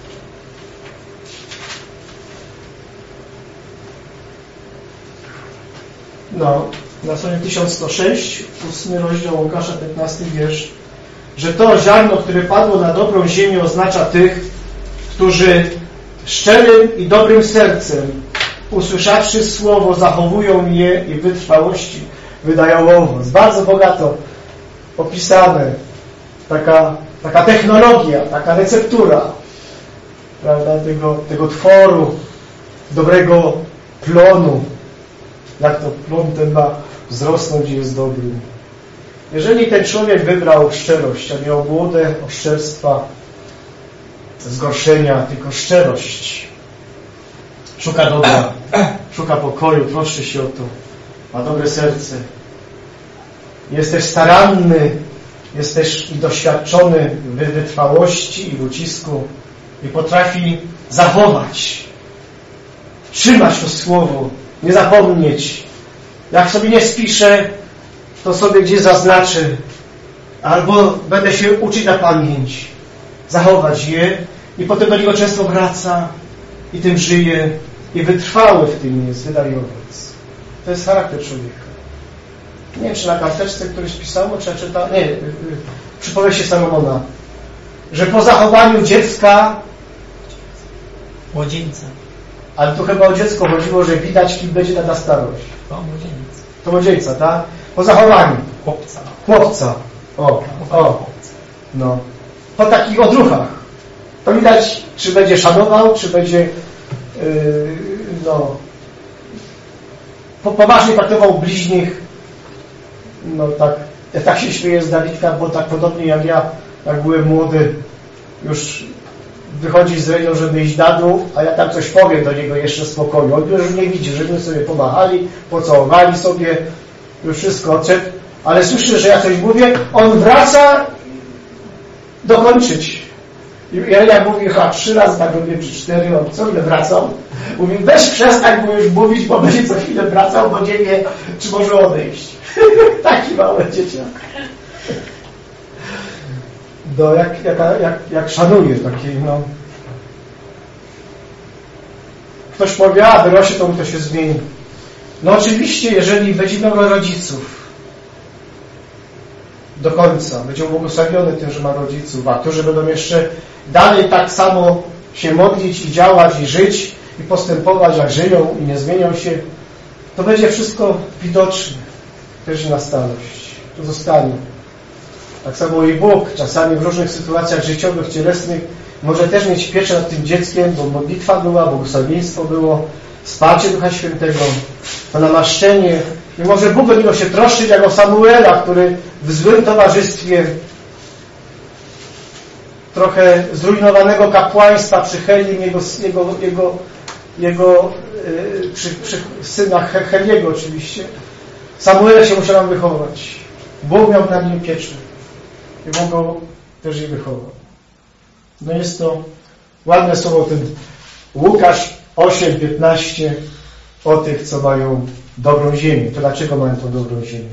A: No, na stronie tysiąc sto sześć, ósmy rozdział Łukasza, piętnasty wiersz, że to ziarno, które padło na dobrą ziemię, oznacza tych, którzy szczerym i dobrym sercem, usłyszawszy słowo, zachowują je i wytrwałości wydają owoc. Bardzo bogato opisane taka, taka technologia, taka receptura, prawda, tego, tego tworu, dobrego plonu. Jak to plon ten ma wzrosnąć, gdzie jest dobry. Jeżeli ten człowiek wybrał szczerość, a nie obłudę, oszczerstwa, zgorszenia, tylko szczerość, szuka dobra, szuka pokoju, troszczy się o to, ma dobre serce, jest też staranny, jest też i doświadczony w wytrwałości i w ucisku i potrafi zachować, trzymać to słowo, nie zapomnieć. Jak sobie nie spiszę, to sobie gdzieś zaznaczę, albo będę się uczyć na pamięć, zachować je i potem do niego często wraca i tym żyje i wytrwały w tym jest, wydaje owoc. To jest charakter człowieka. Nie wiem, czy na karteczce któryś pisało, czy czyta, nie, w przypowieści Salomona, że po zachowaniu dziecka,
B: młodzieńca,
A: ale tu chyba o dziecko chodziło, że widać, kim będzie na starość.
B: To młodzieniec.
A: To młodzieńca, tak? Po zachowaniu.
B: Chłopca.
A: Chłopca. O, o. No. Po takich odruchach. To widać, czy będzie szanował, czy będzie yy, no po, poważnie traktował bliźnich. No tak, ja tak się śmieję z Dawidka, bo tak podobnie jak ja, jak byłem młody, już wychodzi z rejon, żeby iść na dół, a ja tam coś powiem do niego jeszcze w spokoju. On już nie widzi, że my sobie pomachali, pocałowali sobie, już wszystko odszedł, ale słyszy, że ja coś mówię, on wraca dokończyć. I ja jak mówię, ha, trzy razy tak robię, czy cztery, on co chwilę wracał. Mówi, weź przestań mu już mówić, bo będzie co chwilę wracał, bo nie wie, czy może odejść. Taki mały dzieciak. No, jak, jak, jak, jak szanuje taki, no. Ktoś powie, a wyrośnie, to mu to się zmieni. No oczywiście, jeżeli będzie miał rodziców do końca, będzie błogosławiony tym, że ma rodziców, a którzy będą jeszcze dalej tak samo się modlić i działać i żyć i postępować, jak żyją i nie zmienią się, to będzie wszystko widoczne też na starość. To zostanie. Tak samo i Bóg czasami w różnych sytuacjach życiowych, cielesnych może też mieć pieczę nad tym dzieckiem, bo modlitwa była, błogosławieństwo było, wsparcie Ducha Świętego, to namaszczenie. I może Bóg o niego się troszczyć, jak o Samuela, który w złym towarzystwie trochę zrujnowanego kapłaństwa przychylił jego, jego, jego, jego yy, przy, przy syna Heliego oczywiście. Samuela się musiał wychować. Bóg miał nad nim pieczę. I Bóg go też i wychował. No jest to ładne słowo, ten Łukasz osiem, piętnaście o tych, co mają dobrą ziemię. To dlaczego mają tą dobrą ziemię?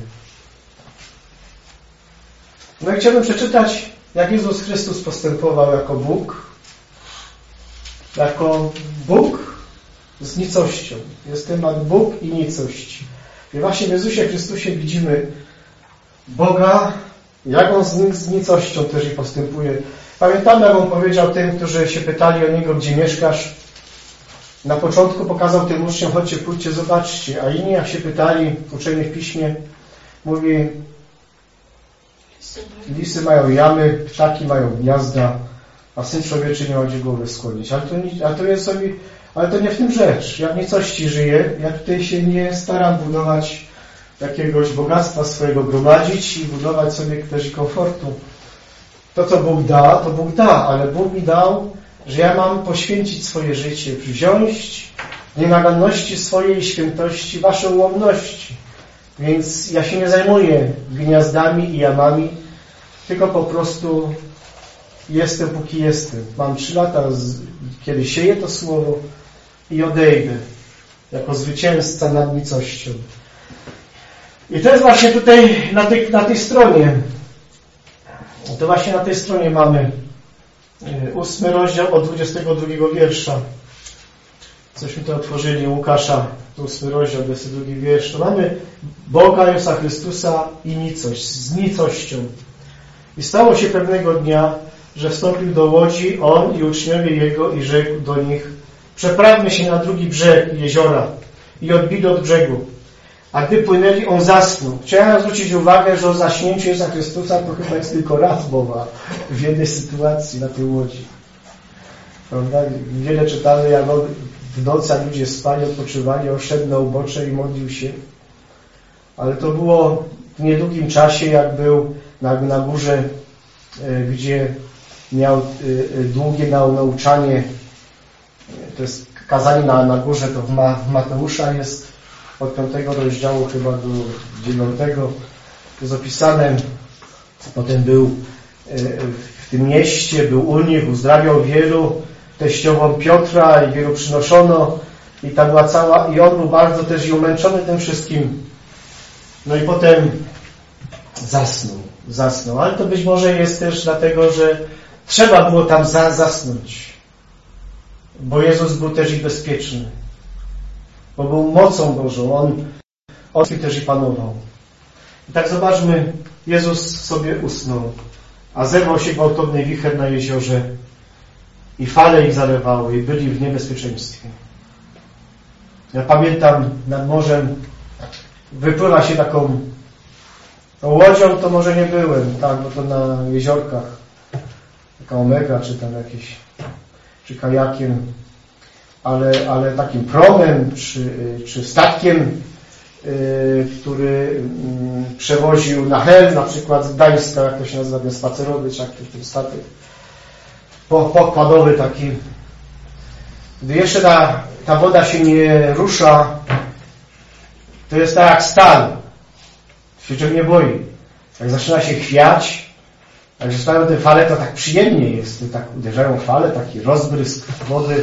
A: No i chciałbym przeczytać, jak Jezus Chrystus postępował jako Bóg. Jako Bóg z nicością. Jest temat Bóg i nicość. I właśnie w Jezusie Chrystusie widzimy Boga, jak On z, z nicością też i postępuje. Pamiętamy, jak On powiedział tym, którzy się pytali o Niego, gdzie mieszkasz. Na początku pokazał tym uczniom, chodźcie, pójdźcie, zobaczcie. A inni, jak się pytali, uczeni w Piśmie, mówi, lisy mają jamy, ptaki mają gniazda, a Syn Człowieczy nie ma gdzie głowy skłonić. Ale to, nie, ale to jest sobie, ale to nie w tym rzecz. Ja w nicości żyję, ja tutaj się nie staram budować jakiegoś bogactwa swojego, gromadzić i budować sobie też komfortu. To, co Bóg da, to Bóg da, ale Bóg mi dał, że ja mam poświęcić swoje życie, wziąć w nienaganności swojej świętości waszą ułomności. Więc ja się nie zajmuję gniazdami i jamami, tylko po prostu jestem, póki jestem. Mam trzy lata, kiedy sieję to słowo i odejdę jako zwycięzca nad nicością. I to jest właśnie tutaj na tej, na tej stronie. To właśnie na tej stronie mamy ósmy rozdział od dwudziestego drugiego wiersza. Cośmy to otworzyli Łukasza, ósmy rozdział, dwudziesty drugi wiersz. To mamy Boga Jezusa Chrystusa i nicość, z nicością. I stało się pewnego dnia, że wstąpił do łodzi on i uczniowie Jego i rzekł do nich, przeprawmy się na drugi brzeg jeziora i odbili od brzegu. A gdy płynęli, on zasnął. Chciałem zwrócić uwagę, że o zaśnięciu Jezusa Chrystusa to chyba jest tylko raz mowa w jednej sytuacji na tej łodzi. Prawda? Wiele czytamy, jak on w nocy ludzie spali, odpoczywali, on szedł na ubocze i modlił się. Ale to było w niedługim czasie, jak był na, na górze, gdzie miał długie nauczanie. To jest kazanie na, na górze, to w, Ma, w Mateusza jest od piątego rozdziału chyba do dziewiątego. To jest opisane. Potem był w tym mieście, był u nich, uzdrawiał wielu, teściową Piotra i wielu przynoszono. I ta była cała, i on był bardzo też i umęczony tym wszystkim. No i potem zasnął, zasnął. Ale to być może jest też dlatego, że trzeba było tam zasnąć. Bo Jezus był też i bezpieczny. Bo był mocą Bożą. On, on też i panował. I tak zobaczmy, Jezus sobie usnął, a zerwał się gwałtowny wicher na jeziorze i fale ich zalewały i byli w niebezpieczeństwie. Ja pamiętam, nad morzem wypływa się taką no, łodzią, to może nie byłem, tak, bo to na jeziorkach taka omega, czy tam jakieś, czy kajakiem, ale, ale takim promem, czy, czy statkiem, yy, który yy, przewoził na Hel, na przykład z Gdańska, jak to się nazywa, ten spacerowy, czy jak to ten statek, pokładowy taki. Gdy jeszcze ta, ta woda się nie rusza, to jest tak jak stal. Się czego nie boi. Jak zaczyna się chwiać, jak zostają te fale, to tak przyjemnie jest. To tak uderzają fale, taki rozbrysk wody.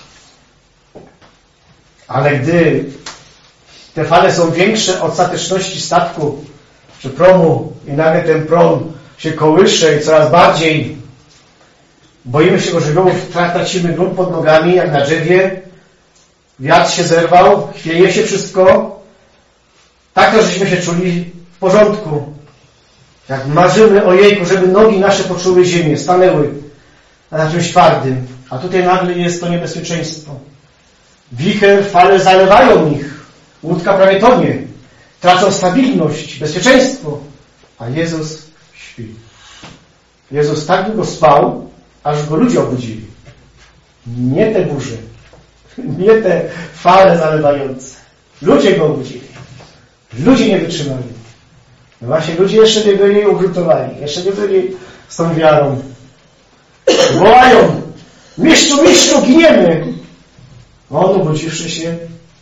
A: Ale gdy te fale są większe od stateczności statku czy promu i nagle ten prom się kołysze i coraz bardziej boimy się go żywiołów, tracimy grunt pod nogami, jak na drzewie. Wiatr się zerwał, chwieje się wszystko. Tak to żeśmy się czuli w porządku. Jak marzymy o jejku, żeby nogi nasze poczuły ziemię, stanęły na czymś twardym. A tutaj nagle jest to niebezpieczeństwo. Wicher, fale zalewają ich. Łódka prawie tonie. Tracą stabilność, bezpieczeństwo. A Jezus śpi. Jezus tak długo spał, aż go ludzie obudzili. Nie te burze. Nie te fale zalewające. Ludzie go obudzili. Ludzie nie wytrzymali. No właśnie, ludzie jeszcze nie byli ugruntowani. Jeszcze nie byli z tą wiarą. Wołają: mistrzu, mistrzu, giniemy! On, obudziwszy się,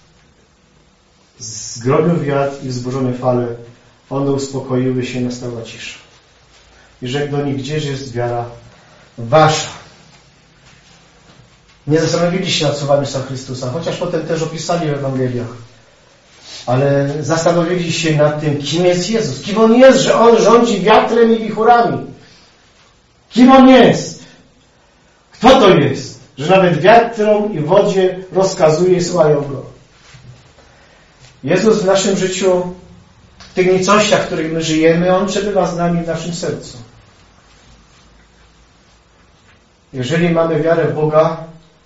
A: zgromił wiatr i wzburzone fale. One uspokoiły się, nastała cisza. I rzekł do nich: gdzież jest wiara wasza? Nie zastanowili się nad słowami Jezusa Chrystusa, chociaż potem też opisali w Ewangeliach. Ale zastanowili się nad tym, kim jest Jezus. Kim On jest, że On rządzi wiatrem i wichurami. Kim On jest? Kto to jest? Że nawet wiatrom i wodzie rozkazuje i słuchają Go. Jezus w naszym życiu, w tych nicościach, w których my żyjemy, On przebywa z nami w naszym sercu. Jeżeli mamy wiarę w Boga,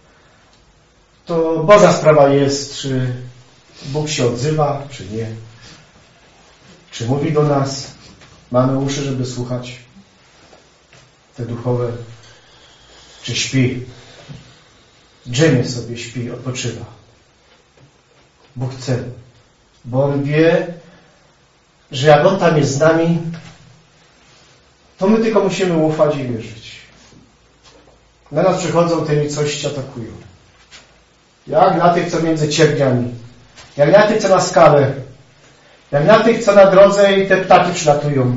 A: to Boża sprawa jest, czy Bóg się odzywa, czy nie. Czy mówi do nas, mamy uszy, żeby słuchać te duchowe, czy śpi. Drzemie sobie, śpi, odpoczywa. Bóg chce, bo On wie, że jak On tam jest z nami, to my tylko musimy ufać i wierzyć. Na nas przychodzą te nicości, atakują. Jak na tych, co między cierniami. Jak na tych, co na skale. Jak na tych, co na drodze i te ptaki przylatują.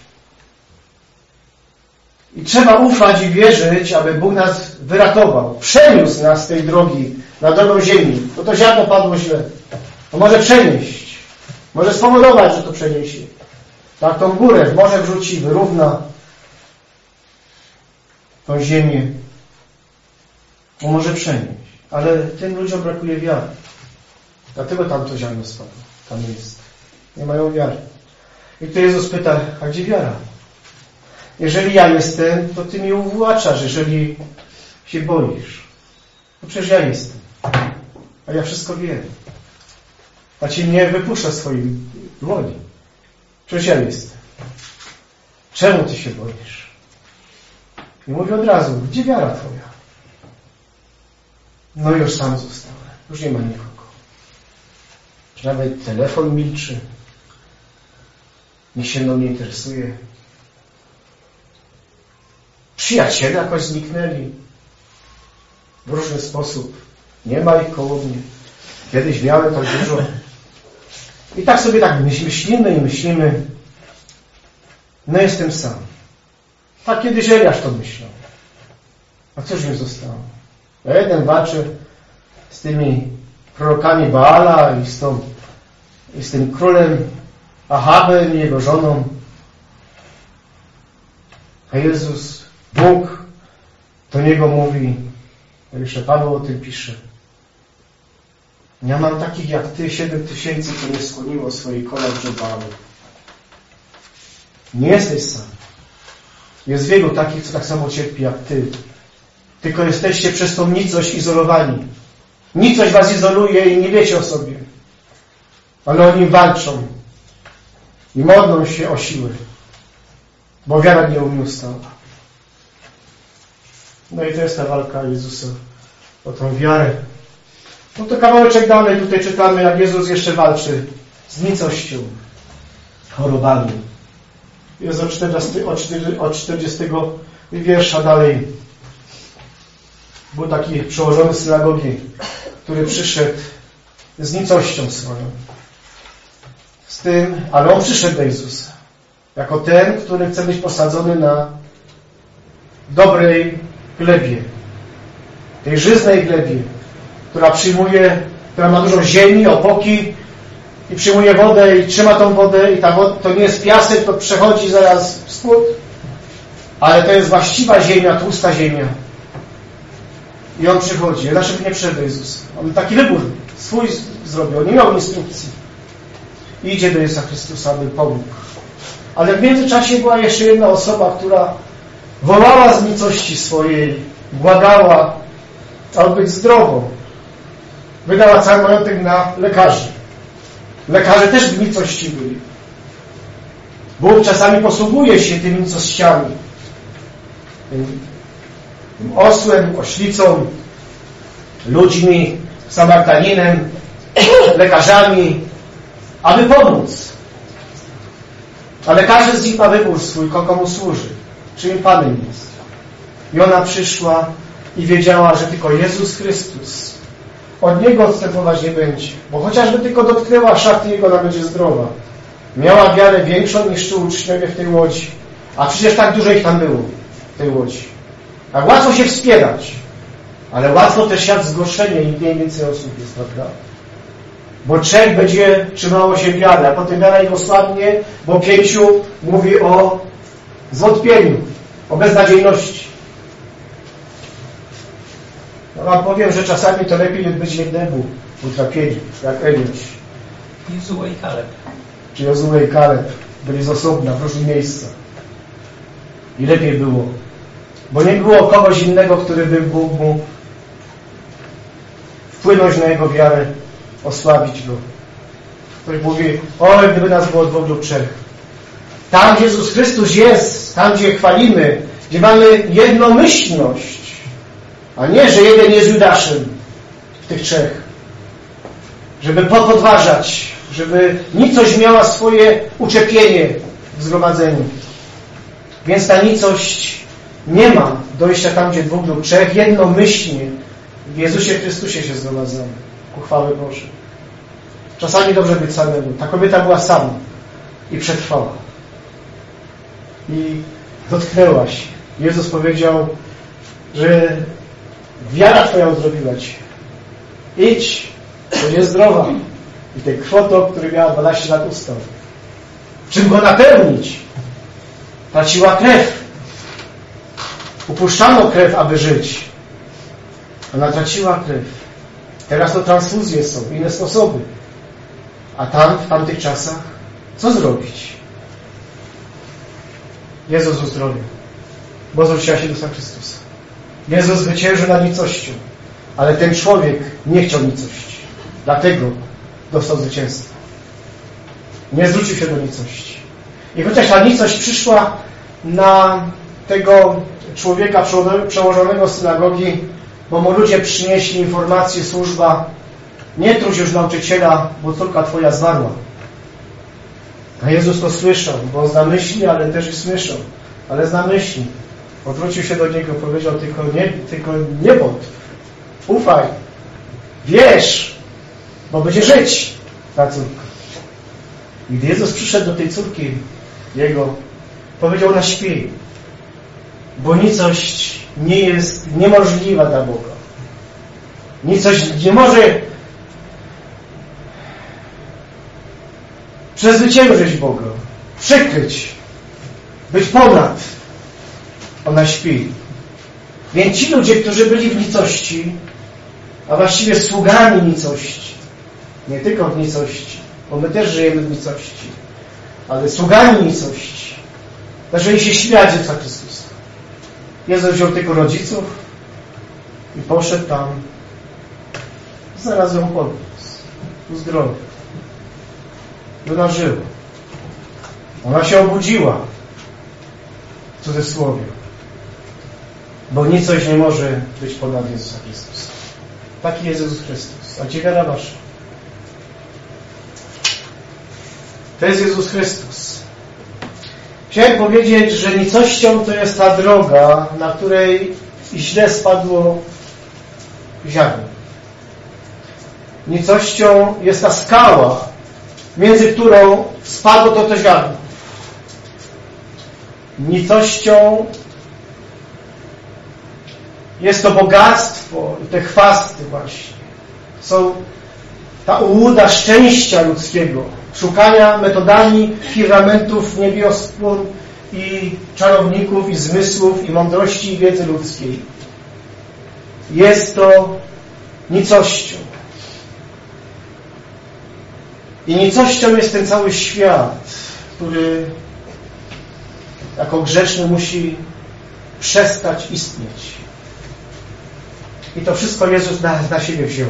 A: I trzeba ufać i wierzyć, aby Bóg nas wyratował. Przeniósł nas z tej drogi na drogą ziemi. Bo to ziarno padło źle. To może przenieść. Może spowodować, że to przeniesie. Tak tą górę w morze wrzuci, wyrówna tą ziemię. On może przenieść. Ale tym ludziom brakuje wiary. Dlatego tam to ziarno spadło. Tam jest. Nie mają wiary. I tu Jezus pyta, a gdzie wiara? Jeżeli ja jestem, to Ty mi uwłaczasz. Jeżeli się boisz, to przecież ja jestem. A ja wszystko wiem. A Ci nie wypuszcza swoich dłoni. Przecież ja jestem. Czemu Ty się boisz? I mówi od razu, gdzie wiara Twoja? No już sam zostałem. Już nie ma nikogo. Nawet telefon milczy. Nikt się mną nie interesuje. Przyjaciele jakoś zniknęli. W różny sposób. Nie ma ich koło mnie. Kiedyś miałem tak dużo. I tak sobie tak myślimy i myślimy. No jestem sam. Tak kiedyś Eliasz to myślał. A cóż mi zostało? Ja jeden walczy z tymi prorokami Baala i z, tą, i z tym królem Ahabem i jego żoną. A Jezus, Bóg do niego mówi, jak jeszcze Paweł o tym pisze. Ja mam takich jak Ty, siedem tysięcy, co nie skłoniło swoich kolan przed Baalem. Nie jesteś sam. Jest wielu takich, co tak samo cierpi jak Ty. Tylko jesteście przez tą nicość izolowani. Nicość was izoluje i nie wiecie o sobie. Ale oni walczą. I modlą się o siłę. Bo wiara nie ustała. No i to jest ta walka Jezusa o tą wiarę. No to kawałeczek dalej tutaj czytamy, jak Jezus jeszcze walczy z nicością, chorobami. Jest od czterdziestego wiersza dalej. Był taki przełożony synagogi, który przyszedł z nicością swoją. Z tym, ale on przyszedł do Jezusa. Jako ten, który chce być posadzony na dobrej glebie. Tej żyznej glebie, która przyjmuje, która ma dużo ziemi, opoki i przyjmuje wodę i trzyma tą wodę i ta woda, to nie jest piasek, to przechodzi zaraz w spód, ale to jest właściwa ziemia, tłusta ziemia. I on przychodzi. Dlaczego nie przyszedł do Jezusa? On taki wybór swój zrobił. On nie miał instrukcji. I idzie do Jezusa Chrystusa, aby pomógł. Ale w międzyczasie była jeszcze jedna osoba, która wołała z nicości swojej, błagała, aby być zdrową. Wydała cały majątek na lekarzy. Lekarze też w nicości byli. Bóg czasami posługuje się tymi nicościami. Tym osłem, oślicą, ludźmi, Samartaninem, lekarzami, aby pomóc. Ale każdy z nich ma wybór swój, komu służy, czyim Panem jest. I ona przyszła i wiedziała, że tylko Jezus Chrystus od Niego odstępować nie będzie. Bo chociażby tylko dotknęła szafy Jego, ona będzie zdrowa. Miała wiarę większą niż tu uczniowie w tej łodzi. A przecież tak dużo ich tam było w tej łodzi. Tak łatwo się wspierać. Ale łatwo też siać zgorszenie i mniej więcej osób jest, prawda? Bo trzech będzie trzymało się wiary, a potem wiara ich osłabnie, bo pięciu mówi o zwątpieniu, o beznadziejności. No wam powiem, że czasami to lepiej być jednemu utrapieni, jak Eliasz.
B: Jozue i Kaleb.
A: Czy Jozue i Kaleb byli z osobna w różnych miejscach. I lepiej było. Bo nie było kogoś innego, który by mógł mu wpłynąć na jego wiarę, osłabić go. Ktoś mówi, oj, gdyby nas było dwóch lub trzech. Tam, gdzie Jezus Chrystus jest, tam, gdzie chwalimy, gdzie mamy jednomyślność, a nie, że jeden jest Judaszem w tych trzech. Żeby podważać, żeby nicość miała swoje uczepienie w zgromadzeniu. Więc ta nicość nie ma dojścia tam, gdzie dwóch lub trzech jednomyślnie w Jezusie Chrystusie się zgromadzamy ku chwale Bożej. Czasami dobrze być samemu. Ta kobieta była sama i przetrwała. I dotknęła się. Jezus powiedział, że wiara Twoja uzdrowiła Cię. Idź, to jest zdrowa. I ten krwotok, który miała dwanaście lat, ustał. Czym go napełnić? Traciła krew. Upuszczano krew, aby żyć. Ona traciła krew. Teraz to transfuzje są, inne sposoby. A tam, w tamtych czasach, co zrobić? Jezus uzdrowił, bo zwróciła się do Chrystusa. Jezus zwyciężył nad nicością, ale ten człowiek nie chciał nicości. Dlatego dostał zwycięstwo. Nie zwrócił się do nicości. I chociaż ta nicość przyszła na tego człowieka przełożonego z synagogi, bo mu ludzie przynieśli informację, służba, nie truć już nauczyciela, bo córka Twoja zmarła. A Jezus to słyszał, bo on zna myśli, ale też i słyszał. Ale zna myśli. Odwrócił się do niego, powiedział, tylko nie, tylko nie bądź. Ufaj. Wierz, bo będzie żyć ta córka. I gdy Jezus przyszedł do tej córki jego, powiedział, ona śpi, bo nicość nie jest niemożliwa dla Boga. Nicość nie może przezwyciężyć Boga, przykryć, być ponad. Ona śpi. Więc ci ludzie, którzy byli w nicości, a właściwie sługami nicości, nie tylko w nicości, bo my też żyjemy w nicości, ale sługami nicości, zaczęli się śmiać z Jezusa Chrystusa. Jezus wziął tylko rodziców i poszedł tam, zaraz ją podniósł, uzdrowił. I ona żyła. Ona się obudziła, w cudzysłowie, bo nicość nie może być ponad Jezusa Chrystusa. Taki jest Jezus Chrystus. A gdzie wiara wasza? To jest Jezus Chrystus. Chciałem powiedzieć, że nicością to jest ta droga, na której źle spadło ziarno. Nicością jest ta skała, między którą spadło to to ziarno. Nicością jest to bogactwo i te chwasty właśnie. Są ta ułuda szczęścia ludzkiego, szukania metodami firmamentów niebiospór i czarowników, i zmysłów, i mądrości, i wiedzy ludzkiej. Jest to nicością. I nicością jest ten cały świat, który jako grzeszny musi przestać istnieć. I to wszystko Jezus na, na siebie wziął.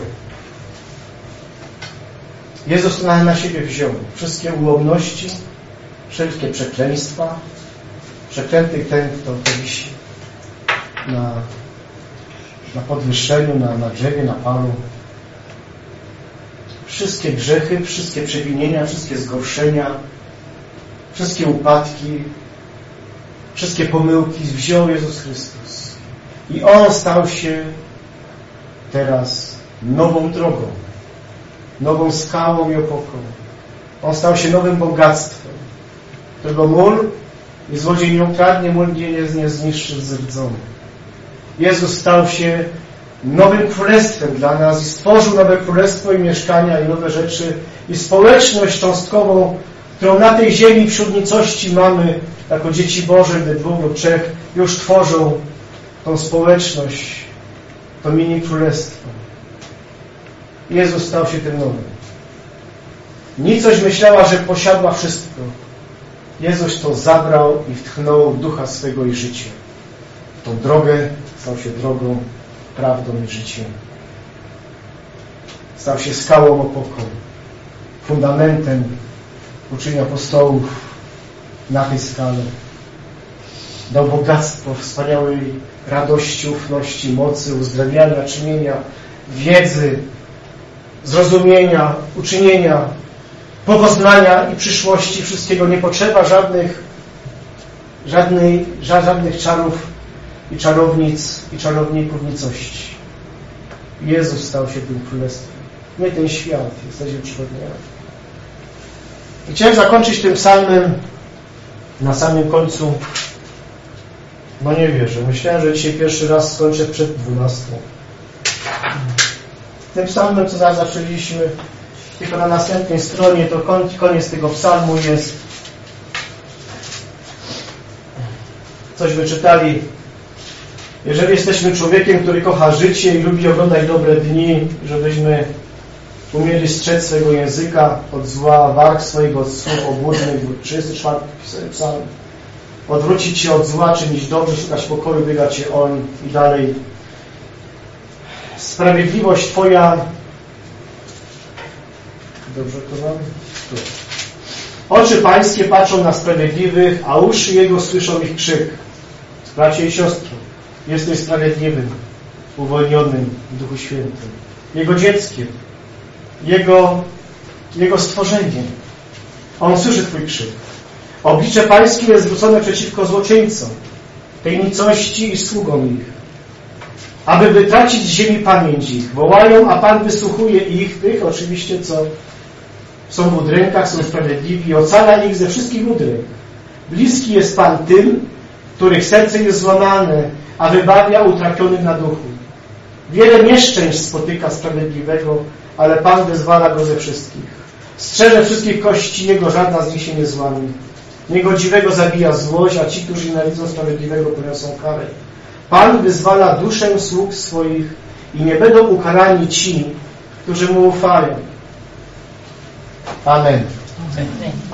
A: Jezus na, na siebie wziął wszystkie ułomności, wszelkie przekleństwa. Przeklęty ten, kto to wisi na, na podwyższeniu, na, na drzewie, na palu. Wszystkie grzechy, wszystkie przewinienia, wszystkie zgorszenia, wszystkie upadki, wszystkie pomyłki wziął Jezus Chrystus. I On stał się teraz nową drogą, nową skałą i opoką. On stał się nowym bogactwem, którego mól i złodziej nie ukradnie, mól nie, nie zniszczy zrdzony. Jezus stał się nowym królestwem dla nas i stworzył nowe królestwo i mieszkania i nowe rzeczy i społeczność cząstkową, którą na tej ziemi wśród nicości mamy jako dzieci Boże, gdy dwóch lub trzech już tworzą tą społeczność, to mini królestwo. Jezus stał się tym nowym. Nicość myślała, że posiadła wszystko. Jezus to zabrał i wtchnął ducha swego i życie. Tą drogę stał się drogą, prawdą i życiem. Stał się skałą opoką, fundamentem uczenia apostołów na tej skale. Dał bogactwo wspaniałej radości, ufności, mocy, uzdrawiania, czynienia, wiedzy, zrozumienia, uczynienia, poznania i przyszłości. Wszystkiego nie potrzeba żadnych, żadnej, żadnych czarów i czarownic i czarowników nicości. Jezus stał się tym królestwem. Nie ten świat, jesteśmy przychodniami. I chciałem zakończyć tym psalmem na samym końcu. No nie wierzę. Myślałem, że dzisiaj pierwszy raz skończę przed dwunastą. Tym psalmem, co zaraz zaczęliśmy, tylko na następnej stronie, to koniec tego psalmu jest. Coś wyczytali. Jeżeli jesteśmy człowiekiem, który kocha życie i lubi oglądać dobre dni, żebyśmy umieli strzec swego języka od zła, warg swojego od słów obłudnych, trzydziesty czwarty psalm. Odwrócić się od zła, czynić dobrze, szukać pokoju, biegać się on i dalej. Sprawiedliwość Twoja. Dobrze to mam? Tu. Oczy Pańskie patrzą na sprawiedliwych, a uszy Jego słyszą ich krzyk. Bracie i siostry, jesteś sprawiedliwym, uwolnionym w Duchu Świętym. Jego dzieckiem. Jego, Jego stworzeniem. On słyszy Twój krzyk. Oblicze Pańskie jest zwrócone przeciwko złoczyńcom, tej nicości i sługom ich, aby wytracić z ziemi pamięć ich. Wołają, a Pan wysłuchuje ich, tych oczywiście, co są w udrękach, są sprawiedliwi, ocala ich ze wszystkich udręk. Bliski jest Pan tym, których serce jest złamane, a wybawia utrapionych na duchu. Wiele nieszczęść spotyka sprawiedliwego, ale Pan wyzwala go ze wszystkich. Strzeże wszystkich kości Jego, żadna z nich się nie złamie. Niegodziwego zabija złość, a ci, którzy nienawidzą sprawiedliwego, poniosą karę. Pan wyzwala duszę sług swoich i nie będą ukarani ci, którzy Mu ufają. Amen.
B: Amen.